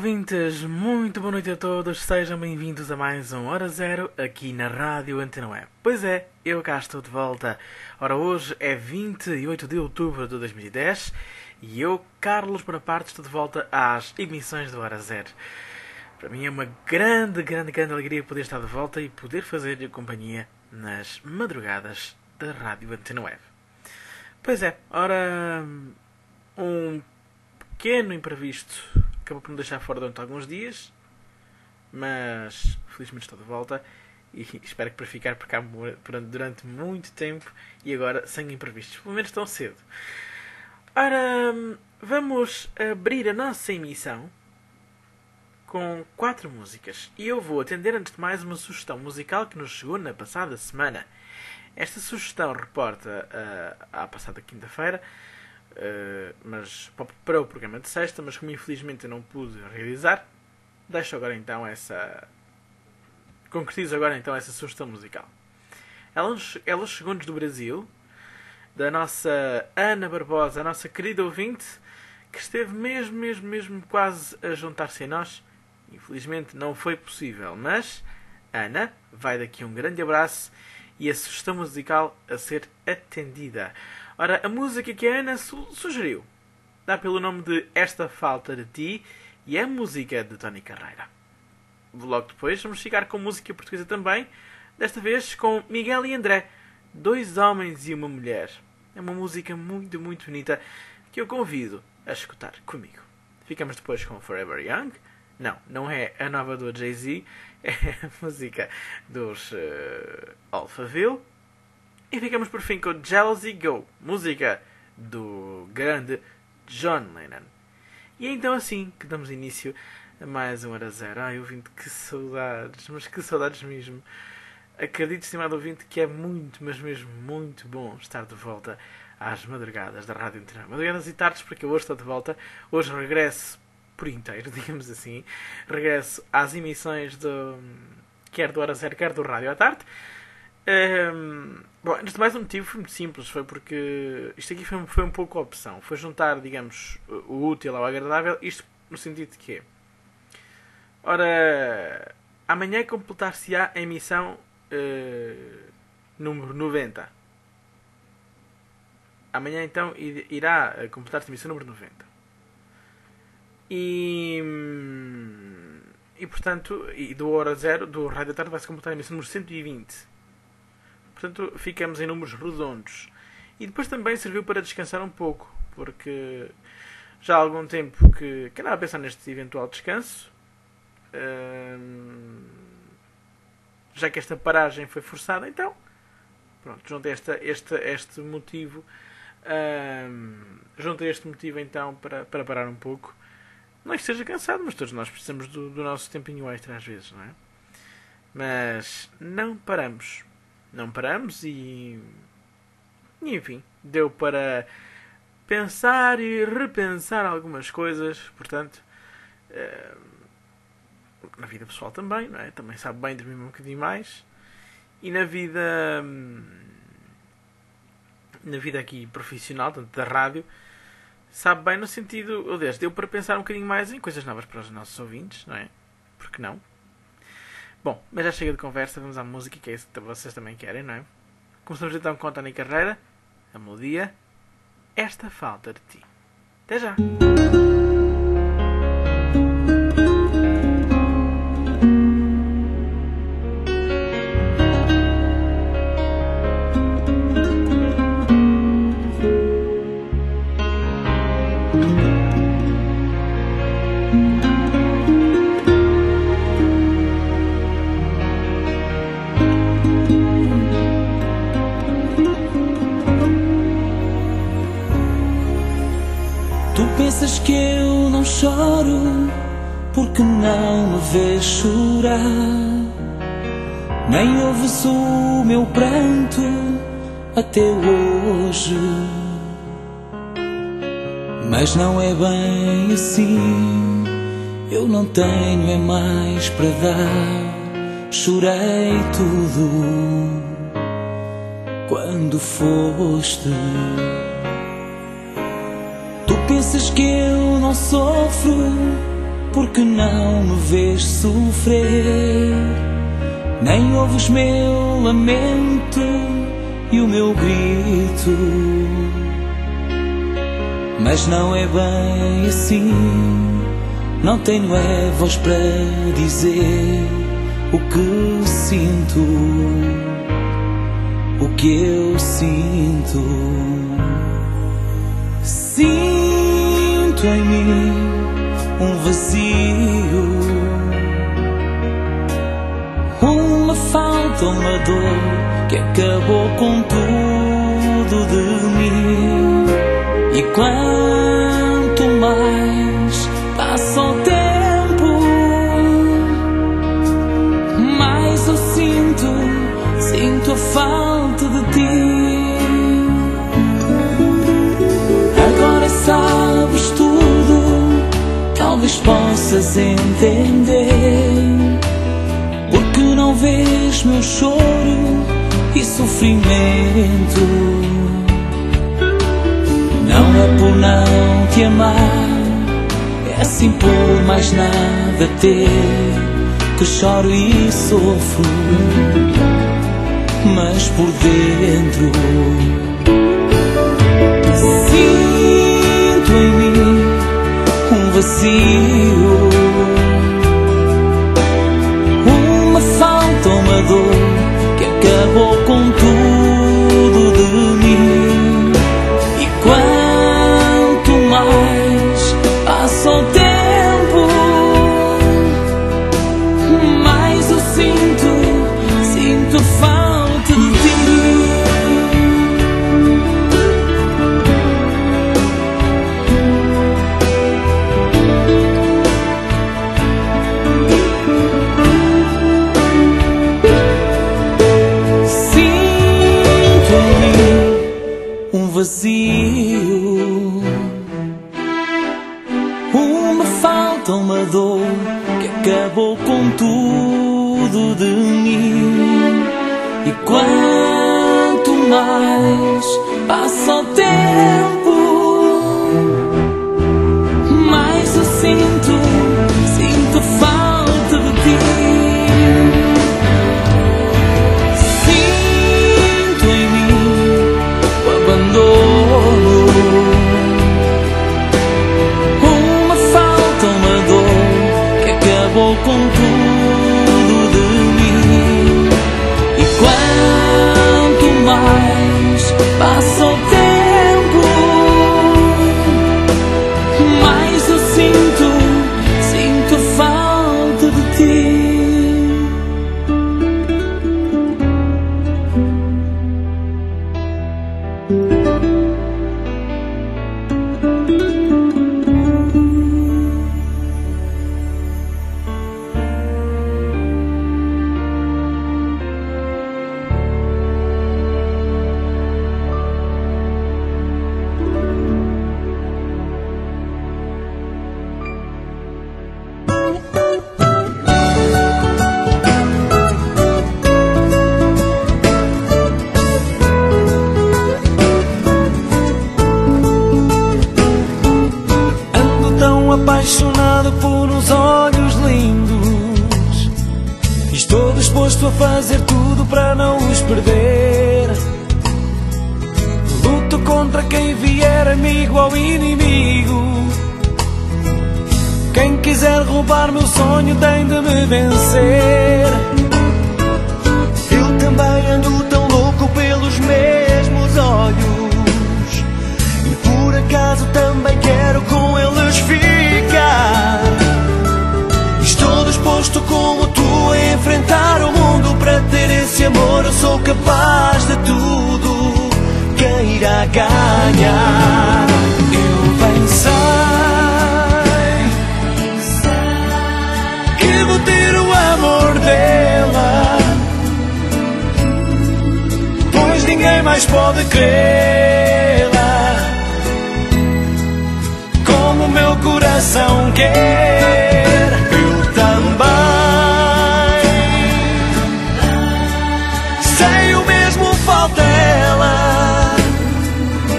ouvintes, muito boa noite a todos, sejam bem-vindos a mais um Hora Zero aqui na Rádio Antena Web. Pois é, eu cá estou de volta. Ora, hoje é 28 de outubro de 2010 e eu, Carlos Bonaparte, estou de volta às emissões do Hora Zero. Para mim é uma grande alegria poder estar de volta e poder fazer-lhe companhia nas madrugadas da Rádio Antena Web. Pois é, ora, um pequeno imprevisto acabou por me deixar fora durante alguns dias, mas felizmente estou de volta e espero que para ficar por cá durante muito tempo e agora sem imprevistos, pelo menos tão cedo. Ora, vamos abrir a nossa emissão com 4 músicas e eu vou atender antes de mais uma sugestão musical que nos chegou na passada semana. Esta sugestão reporta à passada quinta-feira, mas para o programa de sexta, mas como infelizmente eu não pude realizar, concretizo agora então essa sugestão musical. Ela chegou-nos do Brasil, da nossa Ana Barbosa, a nossa querida ouvinte, que esteve mesmo quase a juntar-se a nós. Infelizmente não foi possível, mas Ana, vai daqui um grande abraço e a sugestão musical a ser atendida. Ora, a música que a Ana sugeriu dá pelo nome de Esta Falta de Ti e é a música de Tony Carreira. Logo depois vamos ficar com música portuguesa também, desta vez com Miguel e André, 2 homens e uma mulher. É uma música muito bonita que eu convido a escutar comigo. Ficamos depois com Forever Young. Não é a nova do Jay-Z, é a música dos Alphaville. E ficamos por fim com Jealousy Go, música do grande John Lennon. E é então assim que damos início a mais um Hora Zero. Ai, ouvinte, que saudades, mas que saudades mesmo. Acredito, estimado ouvinte, que é muito, mas mesmo muito bom estar de volta às madrugadas da Rádio Antena. Madrugadas e tardes, porque eu hoje estou de volta. Hoje regresso por inteiro, digamos assim. Regresso às emissões quer do Hora Zero, quer do Rádio à Tarde. Bom, antes de mais, um motivo foi muito simples. Foi porque isto aqui foi um pouco a opção. Foi juntar, digamos, o útil ao agradável. Isto no sentido de que, ora, amanhã completar-se-á a emissão número 90. Amanhã então irá completar-se a emissão número 90. E portanto, do Hora Zero, do Rádio à Tarde, vai-se completar a emissão número 120. Portanto, ficamos em números redondos. E depois também serviu para descansar um pouco, porque já há algum tempo que andava a pensar neste eventual descanso, já que esta paragem foi forçada, então pronto, juntei este motivo então para parar um pouco. Não é que esteja cansado, mas todos nós precisamos do nosso tempinho extra às vezes, não é? Mas não paramos e enfim, deu para pensar e repensar algumas coisas, portanto, na vida pessoal também, não é? Também sabe bem dormir um bocadinho mais, e na vida aqui profissional, tanto da rádio, sabe bem no sentido, aliás, deu para pensar um bocadinho mais em coisas novas para os nossos ouvintes, não é? Porque não? Bom, mas já chega de conversa, vamos à música, que é isso que vocês também querem, não é? Começamos então com Tony Carreira, a melodia Esta Falta de Ti. Até já! Pensas que eu não choro porque não me vês chorar, nem ouves o meu pranto até hoje. Mas não é bem assim, eu não tenho é mais para dar. Chorei tudo quando foste. Tu pensas que eu não sofro porque não me vês sofrer, nem ouves meu lamento e o meu grito. Mas não é bem assim, não tenho voz para dizer o que sinto, o que eu sinto. Sinto em mim um vazio, uma falta, uma dor que acabou com tudo de mim. E quanto mais passa o tempo, mais eu sinto a falta de ti. Agora sabes tudo, talvez possas entender, porque não vês meu choro e sofrimento. Não é por não te amar, é assim por mais nada ter, que choro e sofro, mas por dentro sinto em mim um vazio, uma falta, uma dor que acabou com tudo de mim. E quanto mais passa o tempo, mais eu sinto falta de ti. Sinto em mim um vazio, uma falta, uma dor que acabou com tudo de mim. E quanto mais passa o tempo, mais eu sinto falta de ti. Sinto em mim o abandono, uma falta, uma dor que acabou com tudo de mim. E quanto mais passa o tempo, mais eu sinto falta de ti. Apaixonado por uns olhos lindos, estou disposto a fazer tudo para não os perder. Luto contra quem vier, amigo ou inimigo. Quem quiser roubar meu sonho tem de me vencer. Eu também ando tão louco pelos mesmos olhos, e por acaso também quero com eles ficar. Estou disposto como tu a enfrentar o mundo para ter esse amor. Eu sou capaz de tudo, quem irá ganhar? Eu bem sei que vou ter o amor dela, pois ninguém mais pode crê-la como o meu coração quer. Eu também sei o mesmo falta ela,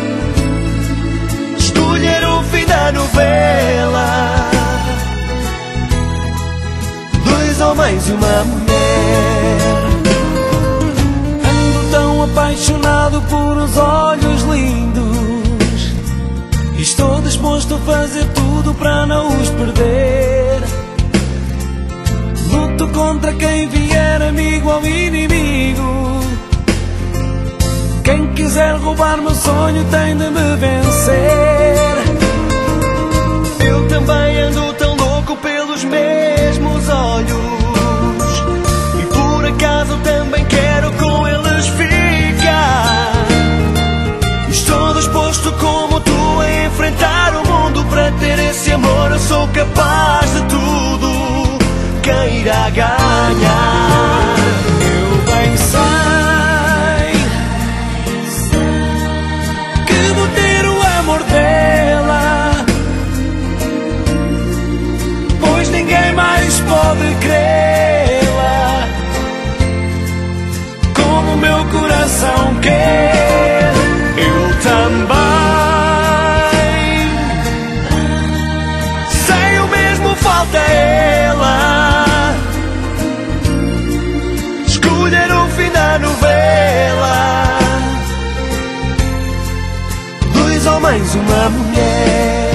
escolher o fim da novela homens e uma mulher. Ando tão apaixonado por os olhos lindos, estou disposto a fazer tudo para não os perder. Luto contra quem vier, amigo ou inimigo. Quem quiser roubar meu sonho tem de me vencer. Eu também ando tão louco pelos mesmos olhos, e por acaso também quero com eles ficar. Estou disposto como tu a enfrentar o mundo para ter esse amor. Eu sou capaz de tudo, quem irá ganhar? Eu bem sei que vou ter o amor dela, pois ninguém mais pode crê-la como o meu coração quer. Eu também sei o mesmo, falta ela escolher o fim da novela. Dois homens e uma mulher.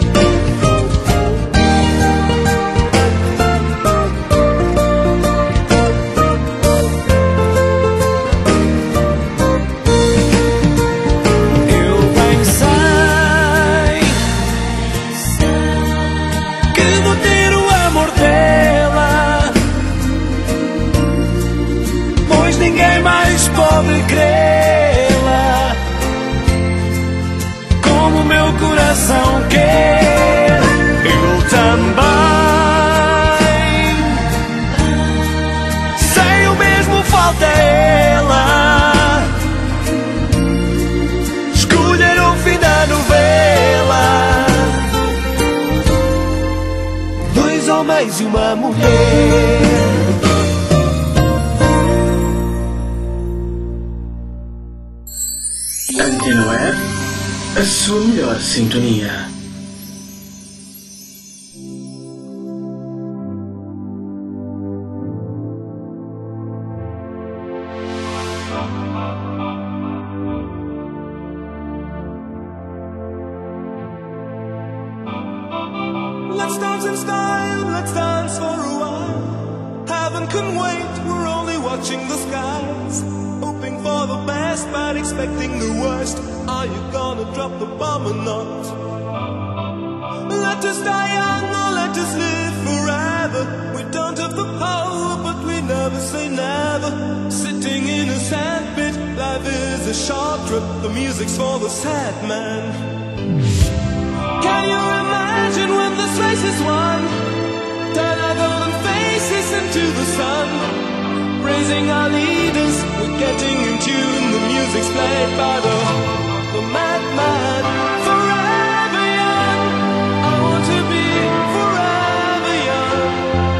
Pode crê-la como o meu coração quer. Eu também sei o mesmo, falta ela escolher o fim da novela. Dois homens e uma mulher. Antena Web, a sua melhor sintonia. Let's dance in style, let's dance for a while. Heaven can wait, we're only watching the skies. Hoping for the best, but expecting the worst. Are you gonna drop the bomb or not? Let us die young or let us live forever. We don't have the power, but we never say never. Sitting in a sandpit, life is a short trip. The music's for the sad man. Can you imagine when this race is won? Turn our golden faces into the sun. Praising our leaders, we're getting in tune. The music's played by the madman. Forever young, I want to be forever young.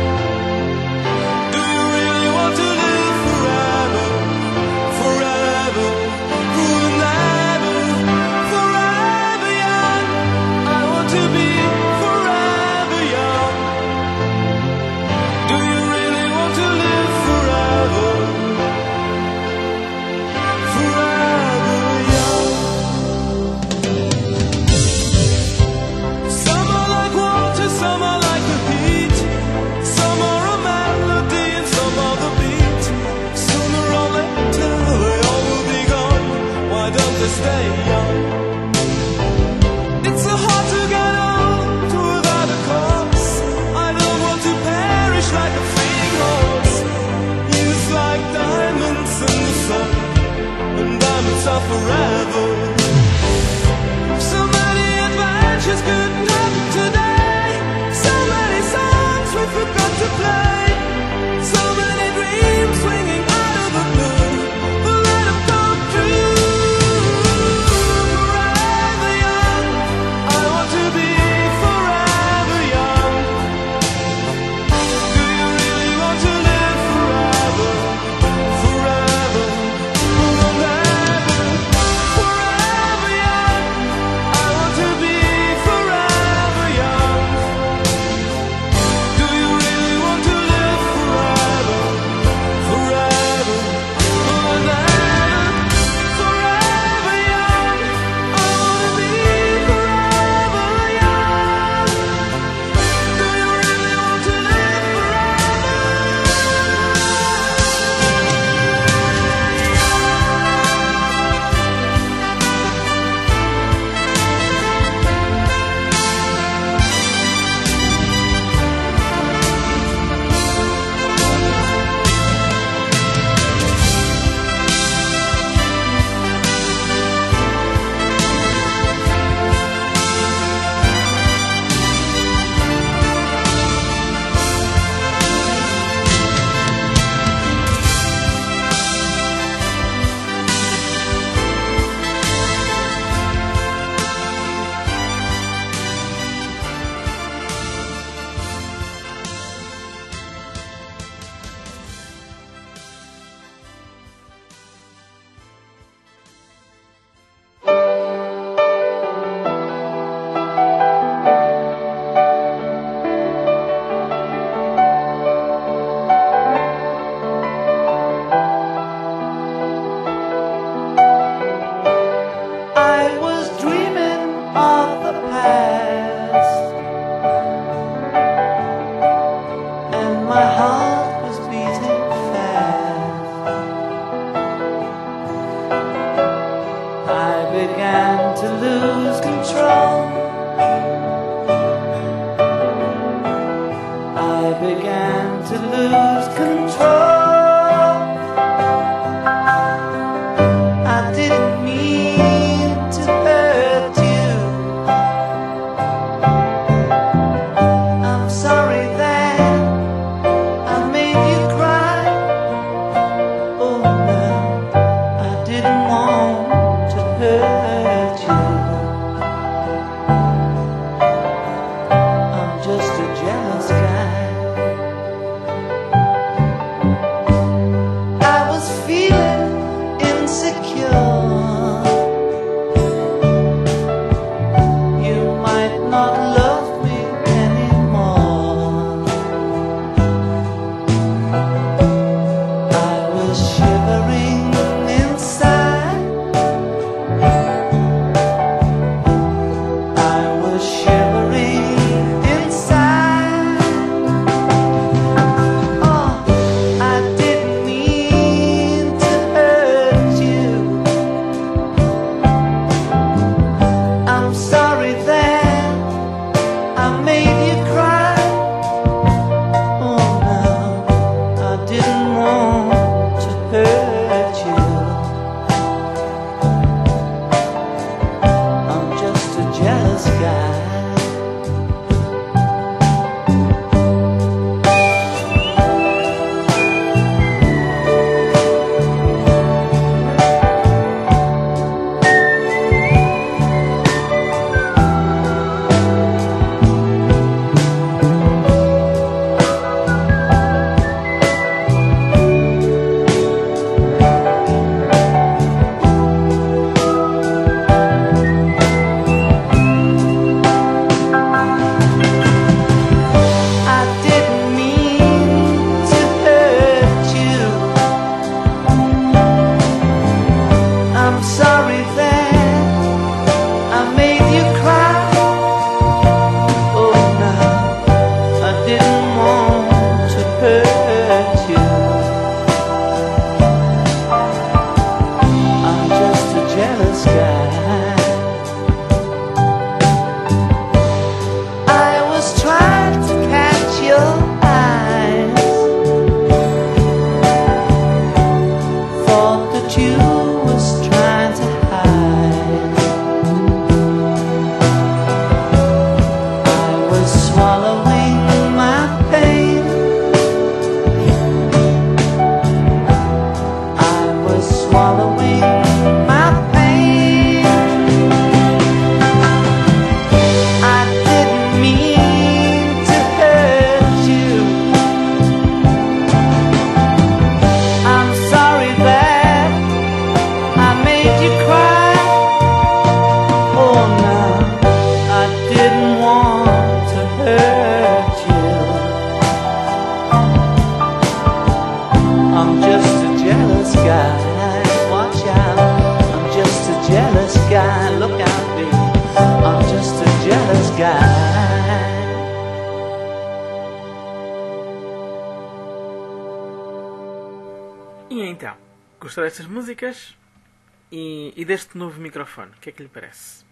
Do you really want to live forever? Forever, forever, forever young. I want to be forever young. Do you really want to live forever? Forever young. Some are like water, some are like the heat. Some are a melody and some are the beat. Sooner or later they all will be gone. Why don't they stay young? It's so hard to get old without a cause. I don't want to perish like a fleeing horse. Youth like diamonds in the sun, and diamonds are forever. So many adventures couldn't happen today. So many songs we forgot to play. So many dreams swinging out of the blue. But let them come true. Forever young, I want to be forever young. Do you really want to live forever? Forever, forever, lose control. I didn't mean to hurt you. I'm sorry that I made you cry. Oh no, I didn't want to hurt you. I'm just a jealous guy. I was feeling insecure. You might not love me anymore. I was shivering inside. I was shivering inside. Oh, I didn't mean to hurt you. I'm sorry that I made you cry. Oh no, I didn't want to hurt you. I'm just a jealous guy. I didn't mean to hurt you. I'm sorry that I made you cry. Oh no, I didn't want to hurt you. I'm just a jealous guy. I was trying to catch your eyes. Thought that you was trying to hide. I was swallowing my pain. I was swallowing my pain. I didn't mean to hurt you. I'm sorry that I made you cry. Oh no, I didn't want to hurt you. I'm just a jealous guy. Watch out, I'm just a jealous guy. Look out, baby, I'm just a jealous guy. E então, gostou destas músicas? E deste novo microfone? O que é que lhe parece?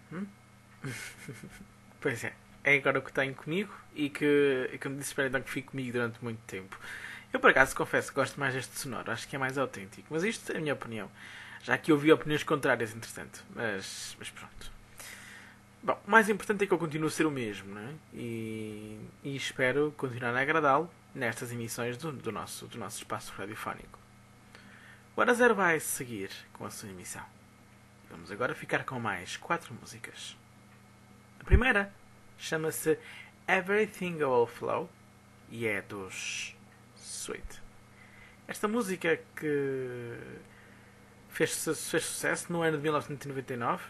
Pois é agora o que tenho comigo e que me disse para então que fique comigo durante muito tempo. Eu por acaso confesso que gosto mais deste sonoro, acho que é mais autêntico, mas isto é a minha opinião. Já que ouvi opiniões contrárias, entretanto, mas pronto. Bom, o mais importante é que eu continuo a ser o mesmo, não é? E espero continuar a agradá-lo nestas emissões do nosso espaço radiofónico. O Hora Zero vai seguir com a sua emissão. Vamos agora ficar com mais 4 músicas. A primeira chama-se Everything Will Flow e é dos Sweet. Esta música que fez sucesso no ano de 1999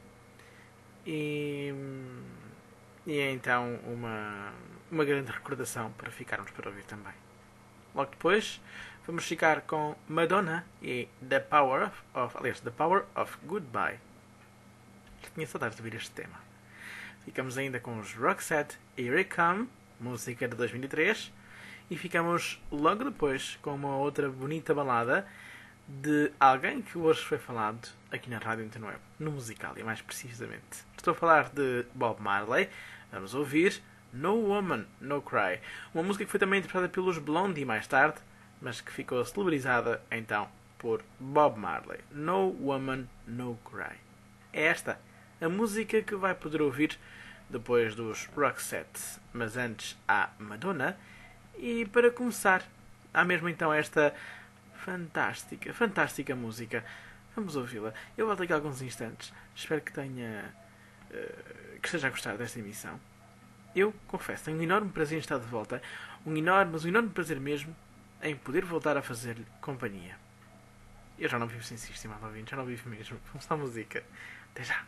e é então uma grande recordação para ficarmos para ouvir também. Logo depois vamos ficar com Madonna e The Power of Goodbye. Já tinha saudades de ouvir este tema. Ficamos ainda com os Roxette e Here It Come, música de 2003, e ficamos logo depois com uma outra bonita balada de alguém que hoje foi falado aqui na Rádio Interweb, no musical, e mais precisamente. Estou a falar de Bob Marley. Vamos ouvir No Woman, No Cry. Uma música que foi também interpretada pelos Blondie mais tarde, mas que ficou celebrizada então por Bob Marley. No Woman, No Cry. É esta a música que vai poder ouvir depois dos Roxette. Mas antes há Madonna. E para começar, há mesmo então esta fantástica música. Vamos ouvi-la. Eu volto aqui a alguns instantes. Espero que tenha... que esteja a gostar desta emissão. Eu, confesso, tenho um enorme prazer em estar de volta. Um enorme prazer mesmo em poder voltar a fazer-lhe companhia. Eu já não vivo sem si, estimado ouvinte. Já não vivo mesmo. Vamos à música. Até já.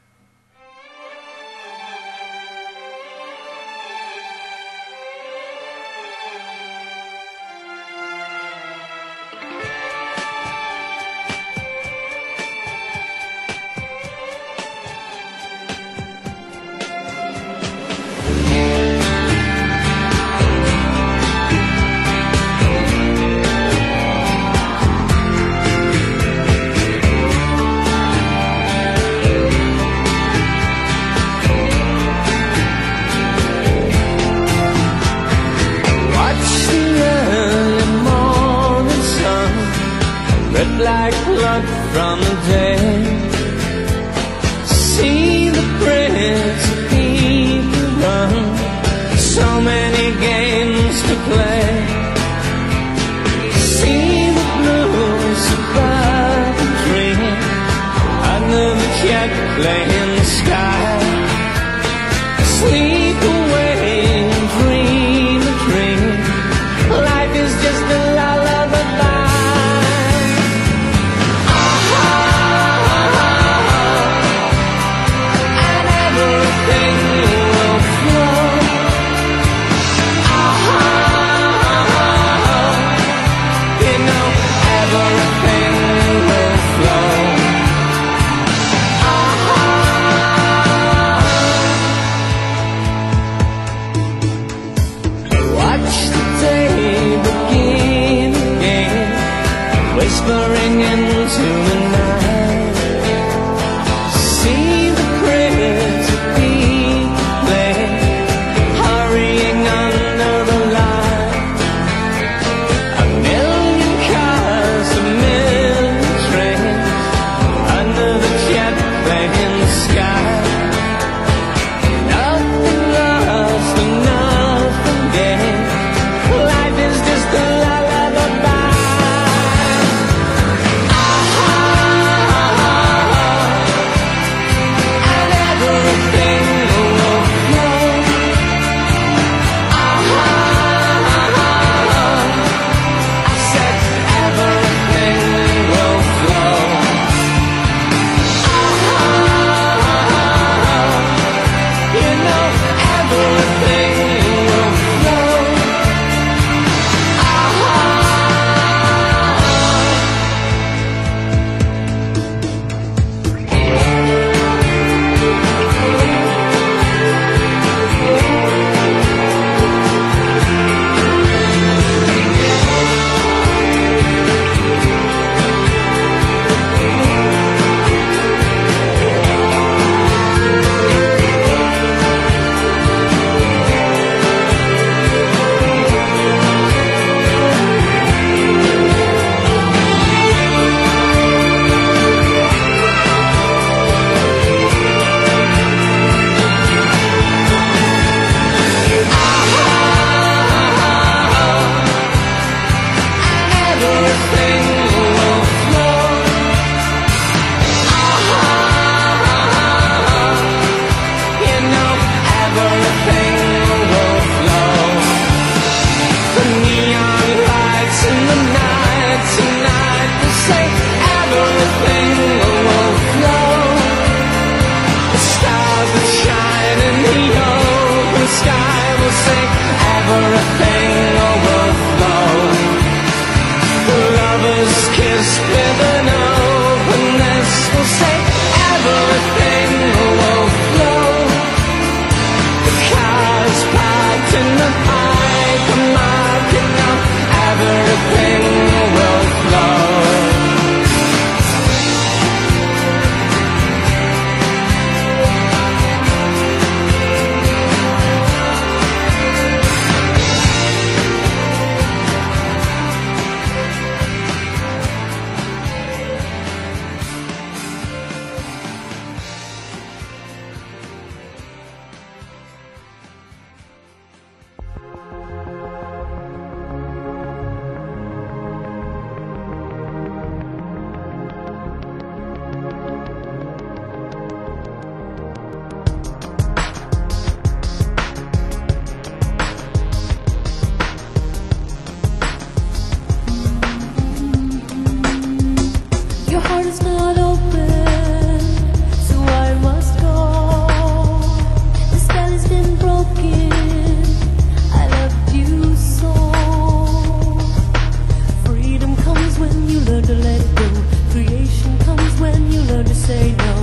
Like blood from the dead. See the prince of people run. So many games to play. See the blue suburban dream under the jet playing sky. Sleep away and dream a dream. Life is just a lullaby. Whispering into the night. See the prayers of people play, hurrying under the light. A million cars, a million trains, under the jet playing sky. Nothing lost and nothing gained. Life is just a lullaby. learn to let go. Creation comes when you learn to say no.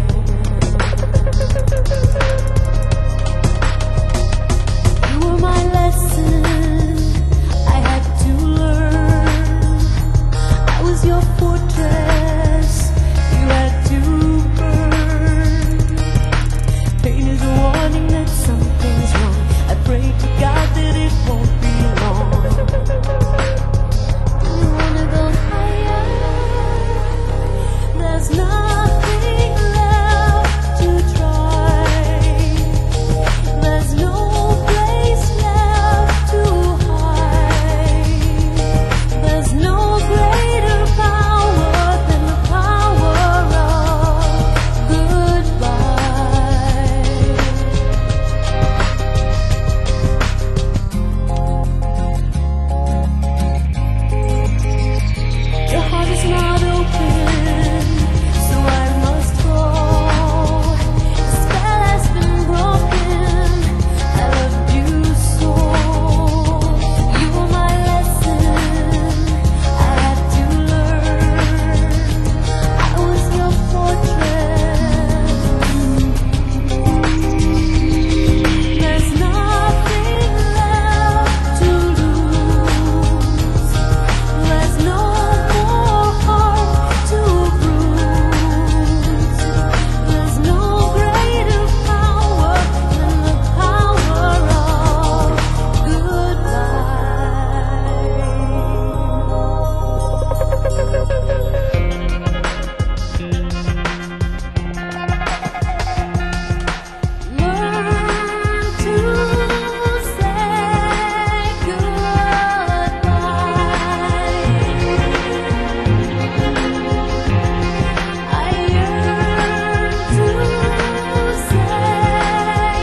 You were my lesson I had to learn. I was your fortress you had to burn. Pain is a warning that something's wrong. I pray to God that it won't be long. You wanna go higher? There's nothing left to try. There's no place left to hide. There's no greater power than the power of goodbye. Your heart is not open, so I must go. The spell has been broken. I loved you so. You were my lesson I had to learn. I was your fortress. There's nothing left to lose. There's no more heart to bruise. There's no greater power than the power of Learn to say goodbye. I yearn to say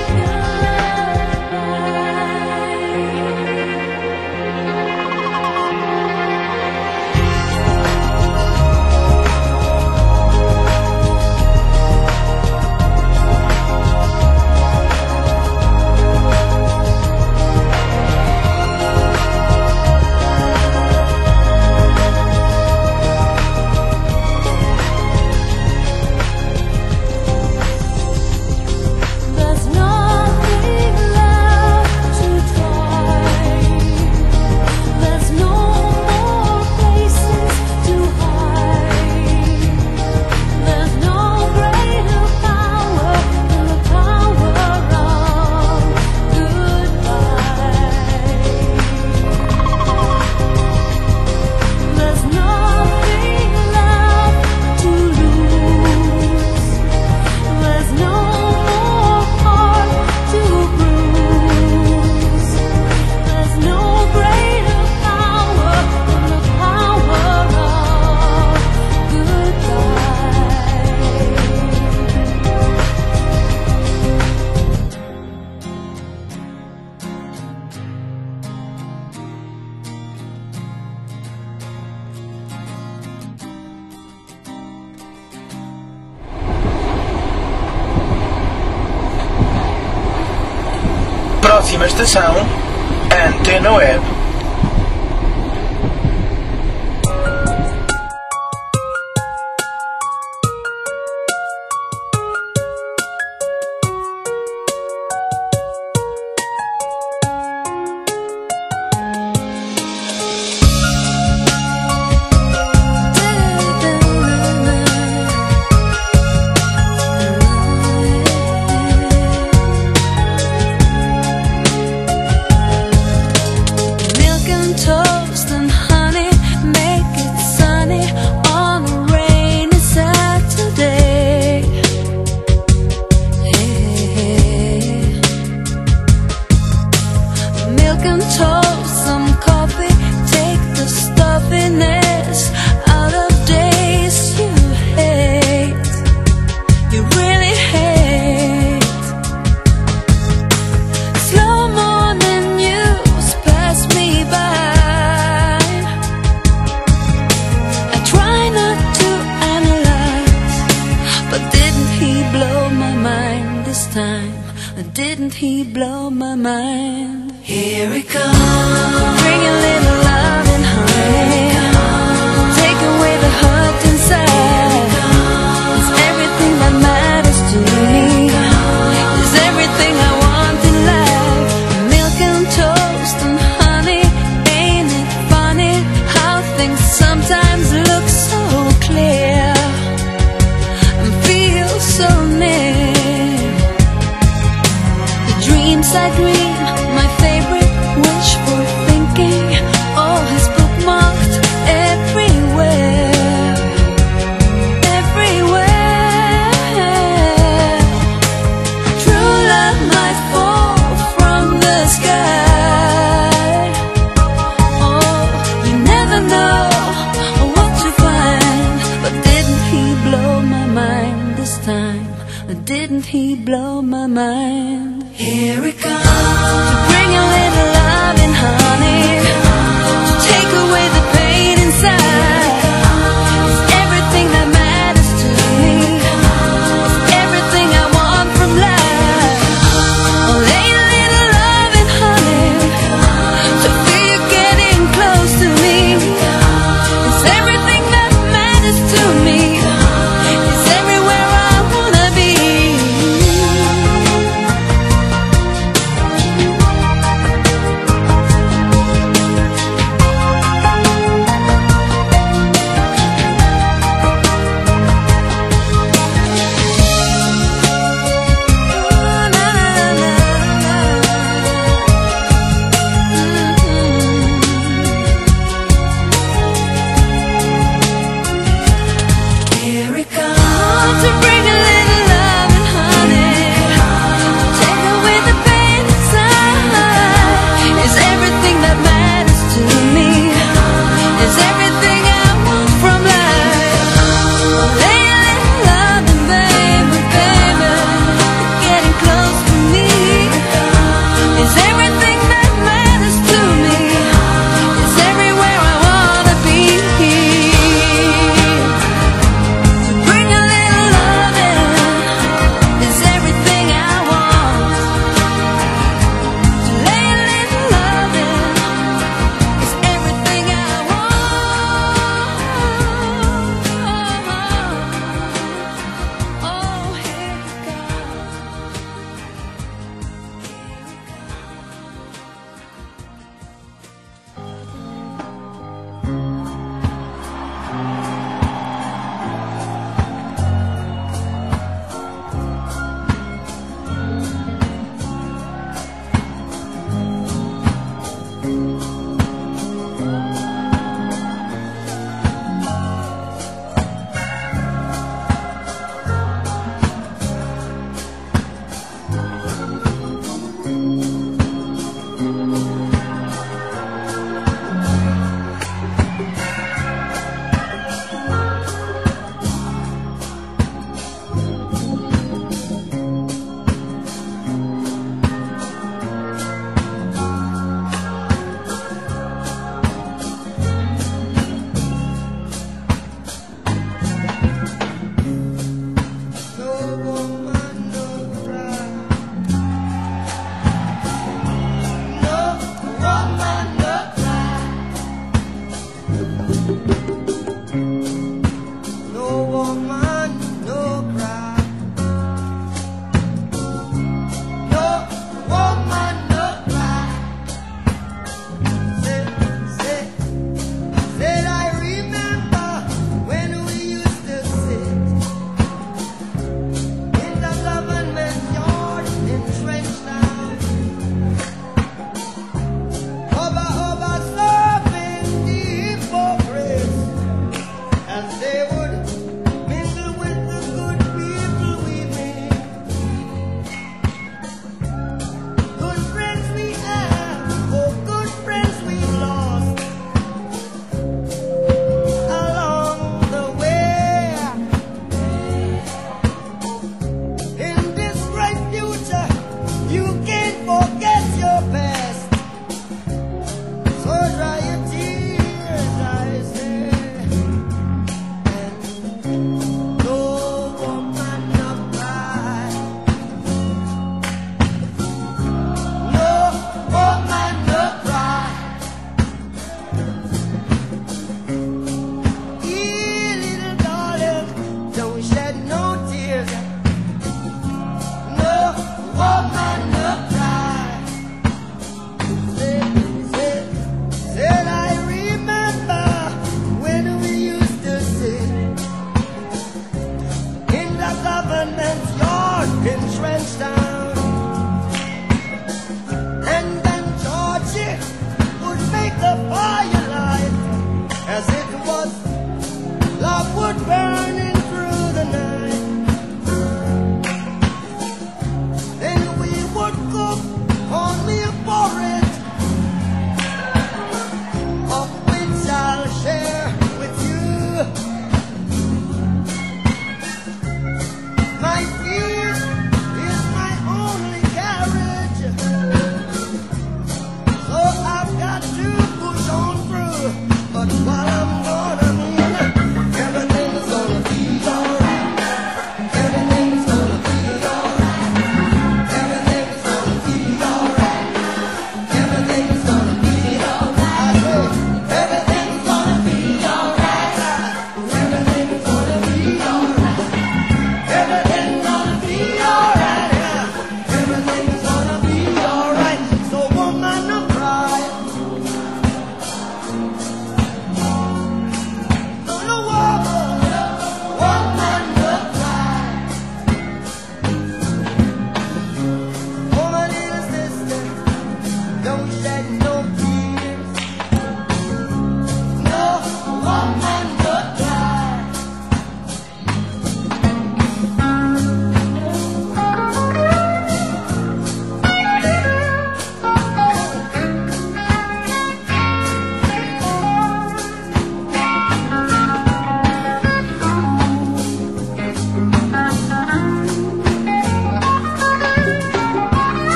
There's nothing left to try. There's no more places to hide. There's no greater power than the power of goodbye. There's nothing left to lose. There's no more heart to bruise. There's no greater power than the power of Próxima estação, Antena Web. Milk and toast and honey make it sunny on a rainy Saturday. Milk and toast, some coffee, take the stuffiness out of days you hate. You really hate. Slow morning news pass me by. I try not to analyze, but didn't he blow my mind this time? Didn't he blow my mind? Here it comes. Bring a little love and honey. Take away things sometimes look so clear and feel so near. The dreams I dream, my favorite wish for thinking, all is bookmarked everywhere, everywhere. True love might fall from the sky. Oh, you never know what to find. But didn't he blow my mind this time? Didn't he blow my mind? Here it comes, to bring a little love and honey, to take away the pain inside. It's everything that matters to me, it's everything I want from life. Oh, lay a little love and honey, to feel you getting close to me. It's everything that matters to me, it's everywhere I wanna be.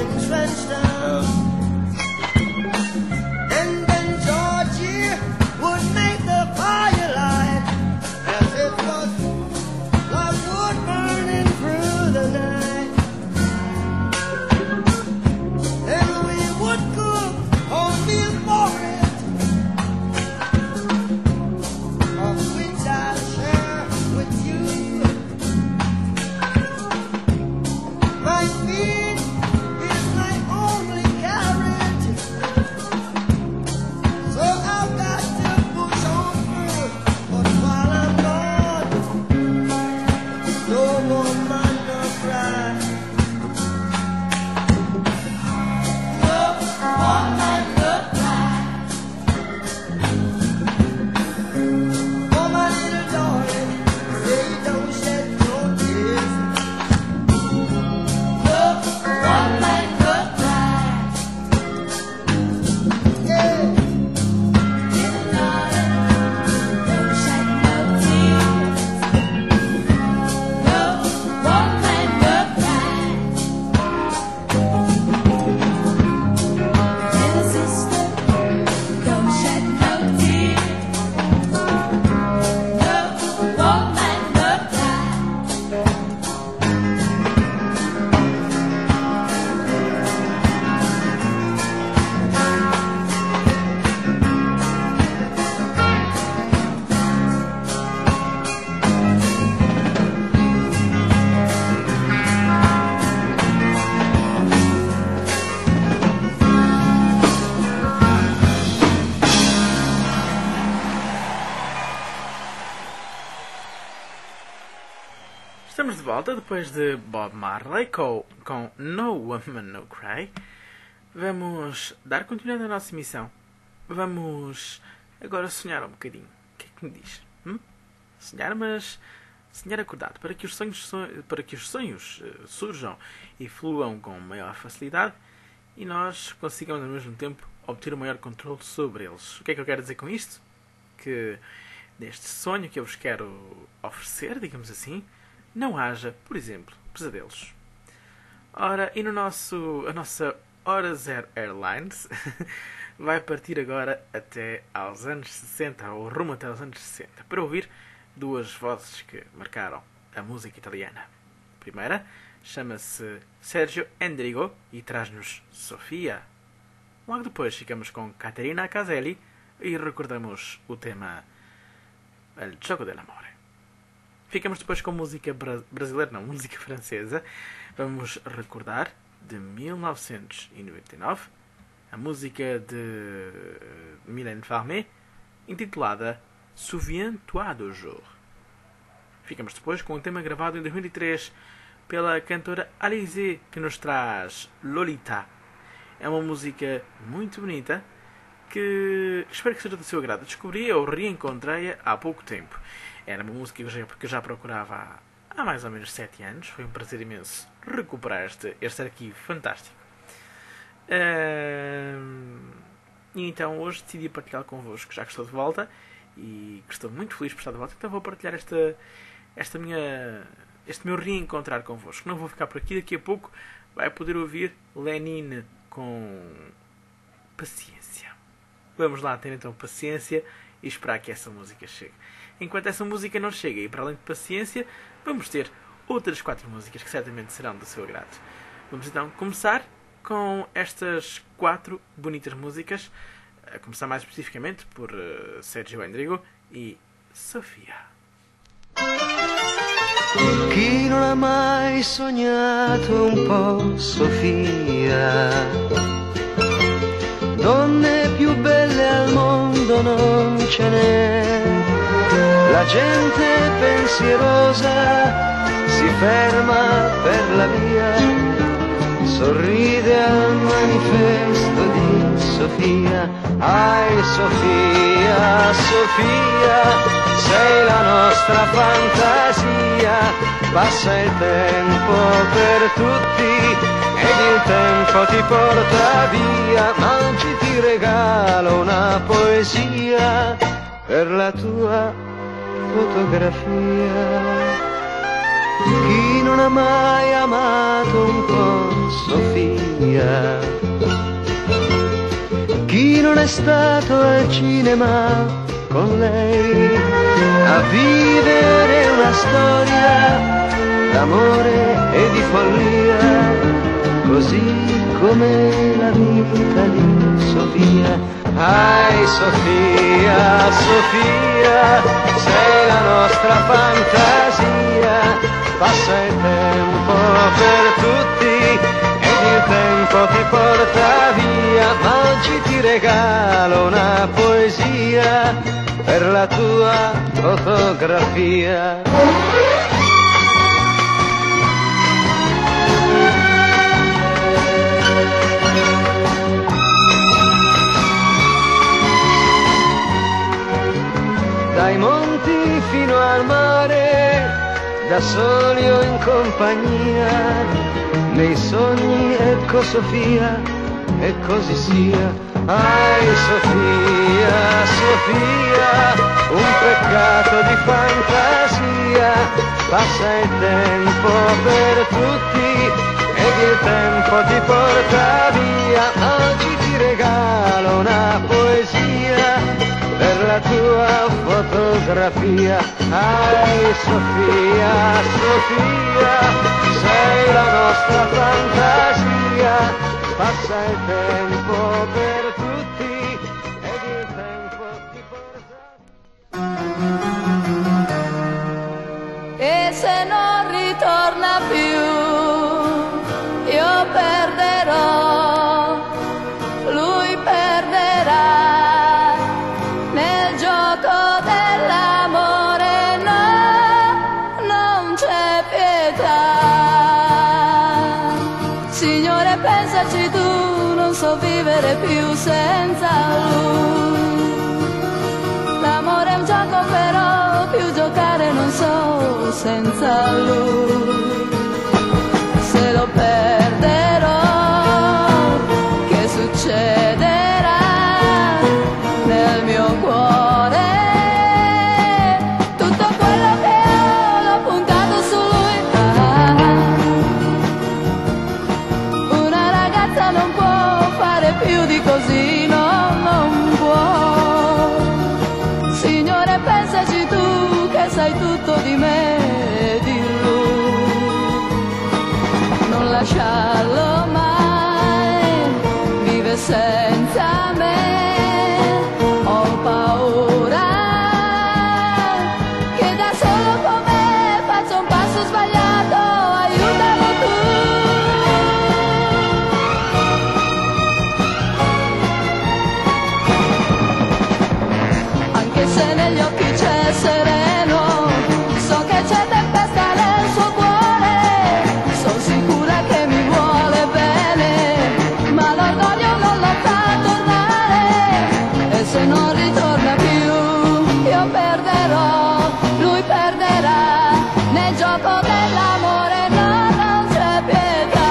been trench down. And then Georgie would make the firelight as it was like wood burning through the night. And we would cook oatmeal porridge, of which I'll share with you. My feet is my only carriage, so I've got to push on through. But while I'm gone, no more man no cry. No more man no cry. Oh my little darling, say don't shed no tears. No more man no cry. Yeah. Little darling, don't shed no tears. No woman will cry. Little sister, don't shed no tears. No woman will cry. Estamos de volta depois de Bob Marley com No Woman No Cry. Vamos dar continuidade à nossa emissão. Vamos agora sonhar um bocadinho. O que é que me diz? Sonhar, mas sonhar acordado, para que os sonhos surjam e fluam com maior facilidade e nós consigamos ao mesmo tempo obter o maior controle sobre eles. O que é que eu quero dizer com isto? Que neste sonho que eu vos quero oferecer, digamos assim, não haja, por exemplo, pesadelos. Ora, e a nossa Hora Zero Airlines vai partir agora até aos anos 60, ou rumo até aos anos 60, para ouvir duas vozes que marcaram a música italiana. A primeira chama-se Sergio Endrigo e traz-nos Sofia. Logo depois ficamos com Caterina Caselli e recordamos o tema El Gioco dell'Amore. Ficamos depois com música brasileira, não, música francesa. Vamos recordar de 1999 a música de Mylène Farmer, intitulada Souviens-toi du jour. Ficamos depois com um tema gravado em 2003 pela cantora Alizée, que nos traz Lolita. É uma música muito bonita que espero que seja do seu agrado. Descobri ou reencontrei-a há pouco tempo. Era uma música que eu já procurava há mais ou menos 7 anos. Foi um prazer imenso recuperar este arquivo fantástico. E então hoje decidi partilhar convosco, já que estou de volta e que estou muito feliz por estar de volta. Então vou partilhar este meu reencontrar convosco. Não vou ficar por aqui, daqui a pouco vai poder ouvir Lenine com Paciência. Vamos lá ter então paciência e esperar que essa música chegue. Enquanto essa música não chega e para além de Paciência, vamos ter outras 4 músicas que certamente serão do seu agrado. Vamos então começar com estas 4 bonitas músicas, a começar mais especificamente por Sergio Endrigo e Sofia. Chi non ha mai sognato un po' Sofia? Donne più belle al mondo non ce n'è. La gente pensierosa si ferma per la via, sorride al manifesto di Sofia. Ai Sofia, Sofia, sei la nostra fantasia. Passa il tempo per tutti ed il tempo ti porta via. Ma oggi ti regalo una poesia per la tua fotografia. Chi non ha mai amato un po' Sofia? Sofia. Chi non è stato al cinema con lei a vivere una storia d'amore e di follia, così come la vita di Sofia. Ai Sofia, Sofia, sei la nostra fantasia, passa il tempo per tutti ed il tempo ti porta via, ma oggi ti regalo una poesia per la tua fotografia. Dai monti fino al mare, da soli o in compagnia, nei sogni ecco Sofia, e così sia. Ai Sofia, Sofia, un peccato di fantasia, passa il tempo per tutti ed il tempo ti porta via, oggi ti regalo una poesia per la tua fotografia. Ai Sofia, Sofia, sei la nostra fantasia, passa il tempo per tutti ed il tempo ti porta. E se non ritorna più, io perderò, lui perderà nel gioco dell'amore. No, non c'è pietà. Signore, pensaci tu, non so vivere più senza lui. L'amore è un gioco, però più giocare non so senza lui. Se lo perderò, che succederà nel mio cuore? Tutto quello che ho l'ho puntato su lui. Una ragazza non può fare più di così, no, non può. Signore, pensaci tu che sai tutto di me e di lui. Non lasciarlo mai, vive senza me. Ho paura che da solo con me faccia un passo sbagliato, aiutalo tu. Anche se negli occhi c'è sereno, so che c'è tempesta nel suo cuore, sono sicura che mi vuole bene, ma l'orgoglio non lo fa tornare. E se non ritorna più, io perderò, lui perderà nel gioco dell'amore. No, non c'è pietà.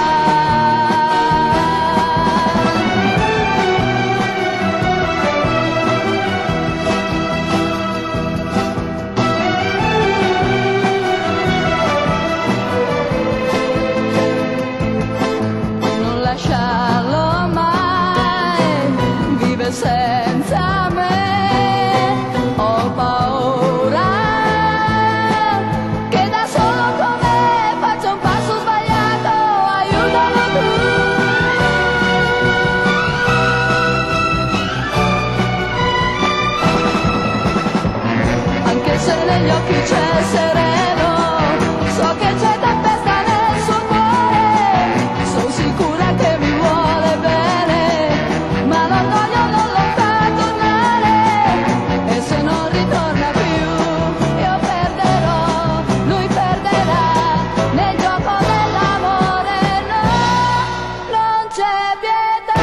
Non lasciarlo mai, vive senza me. Ho paura che da solo con me faccia un passo sbagliato, aiutalo tu. Anche se negli occhi c'è sereno, so che c'è tempesta nel suo cuore, sono sicura che mi vuole bene, ma l'orgoglio non lo fa tornare. E se non ritorna più, io perderò, lui perderà nel gioco dell'amore. No, non c'è pietà.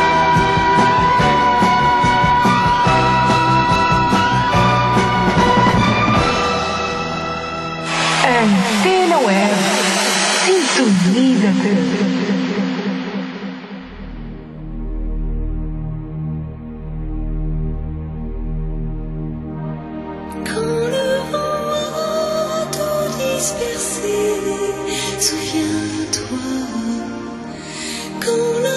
Antena Web. Sintoniza-te. Quand le vent aura tout dispersé, souviens-toi. Quand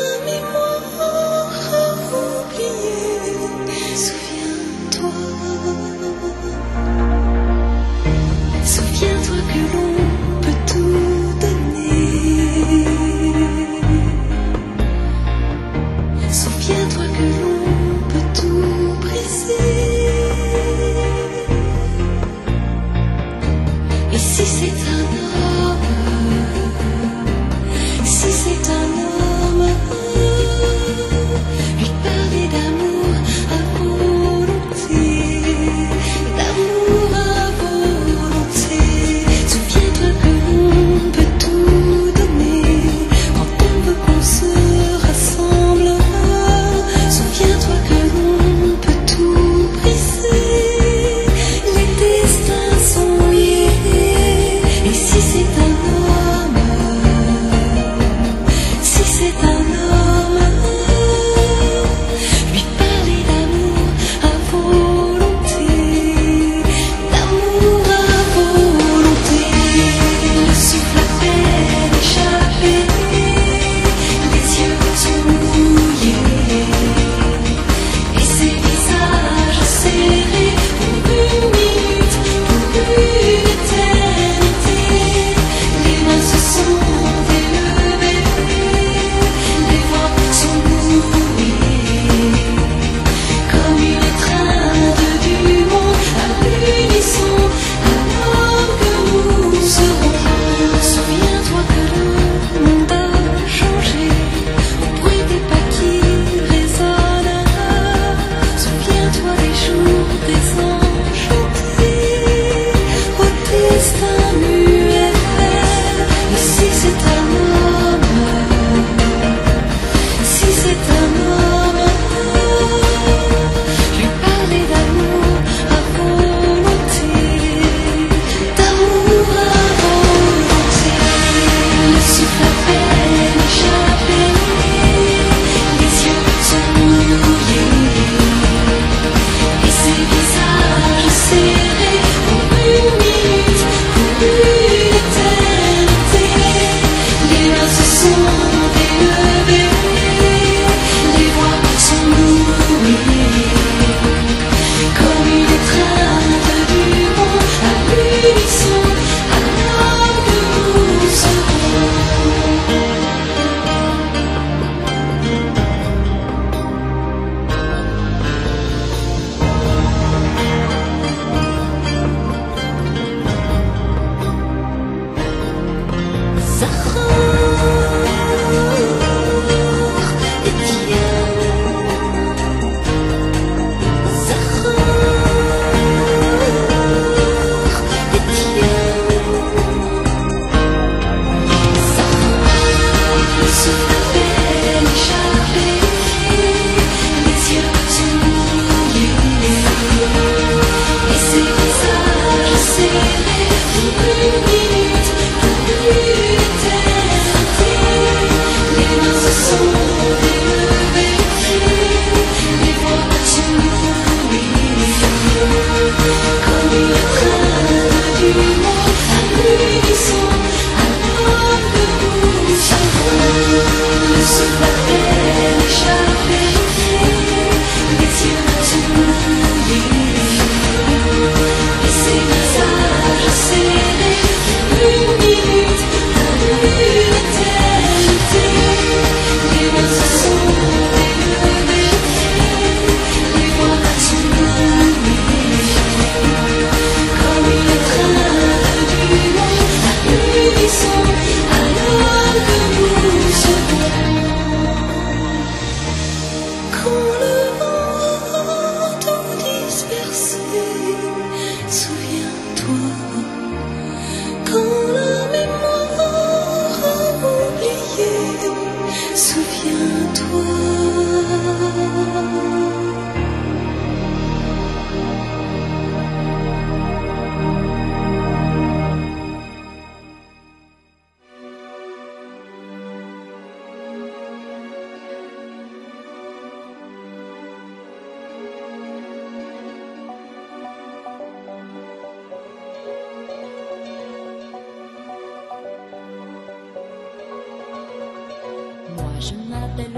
Je m'appelle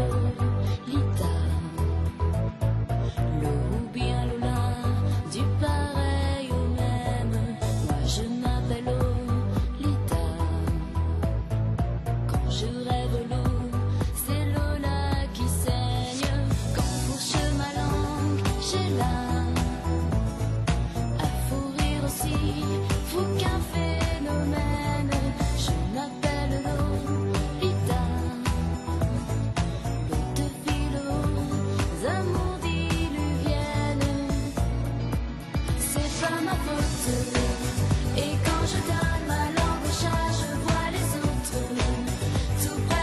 Lolita, ou bien Lola, du pareil au même. Moi je m'appelle Lolita. Quand je rêve l'eau, c'est Lola qui saigne. Quand fourche ma langue, j'ai là. À fou rire aussi, fou qu'un phénomène. Je m'appelle Lolita. Amours diluviennes, c'est pas ma faute. Et quand je donne ma langue au chat, je vois les autres tout près.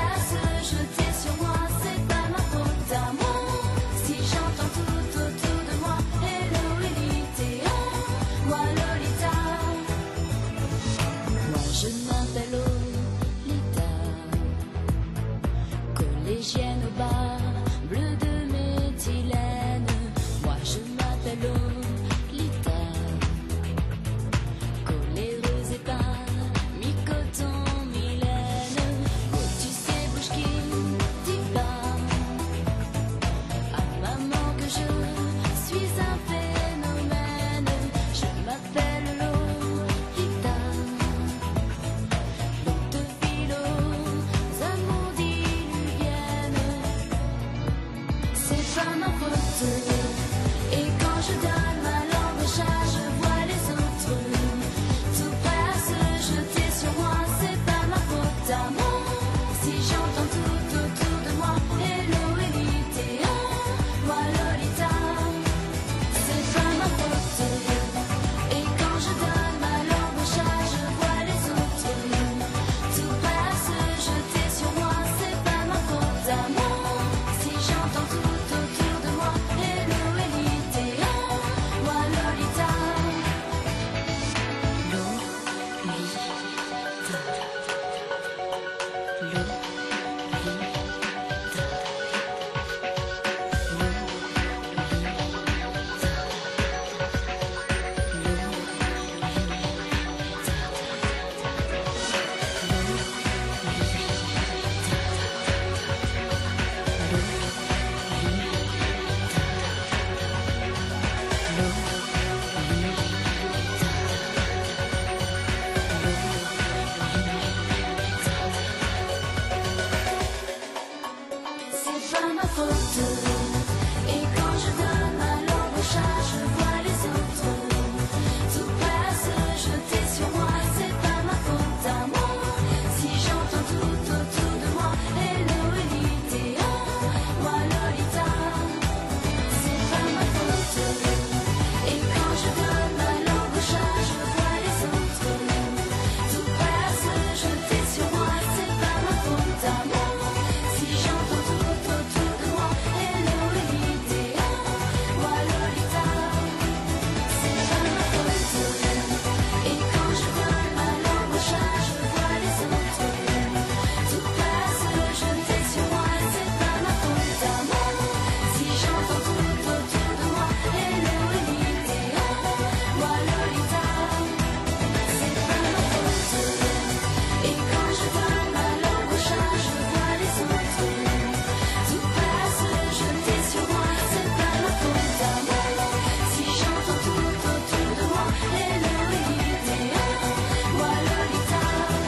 C'est pas ma faute. Et quand je donne ma langue au chat, je vois les autres. Tout passe jeté sur moi, c'est pas ma faute à moi. Si j'entends tout autour de moi, hello Lolita, moi Lolita. C'est pas ma faute. Et quand je donne ma langue au chat, je vois les autres. Tout passe jeté sur moi, c'est pas ma faute à moi. Si j'entends tout autour de moi, hello Lolita, moi Lolita. C'est pas ma faute. Et quand je donne ma langue au chat, je vois les autres. Tout passe jeté sur moi, c'est pas ma faute à moi. Si j'entends tout autour de moi, hello Lolita, moi Lolita. C'est pas ma faute. Et quand je donne ma langue au chat, je vois les autres. Tout passe jeté sur moi, c'est pas ma faute à moi. Si j'entends tout autour de moi, hello Lolita, moi Lolita.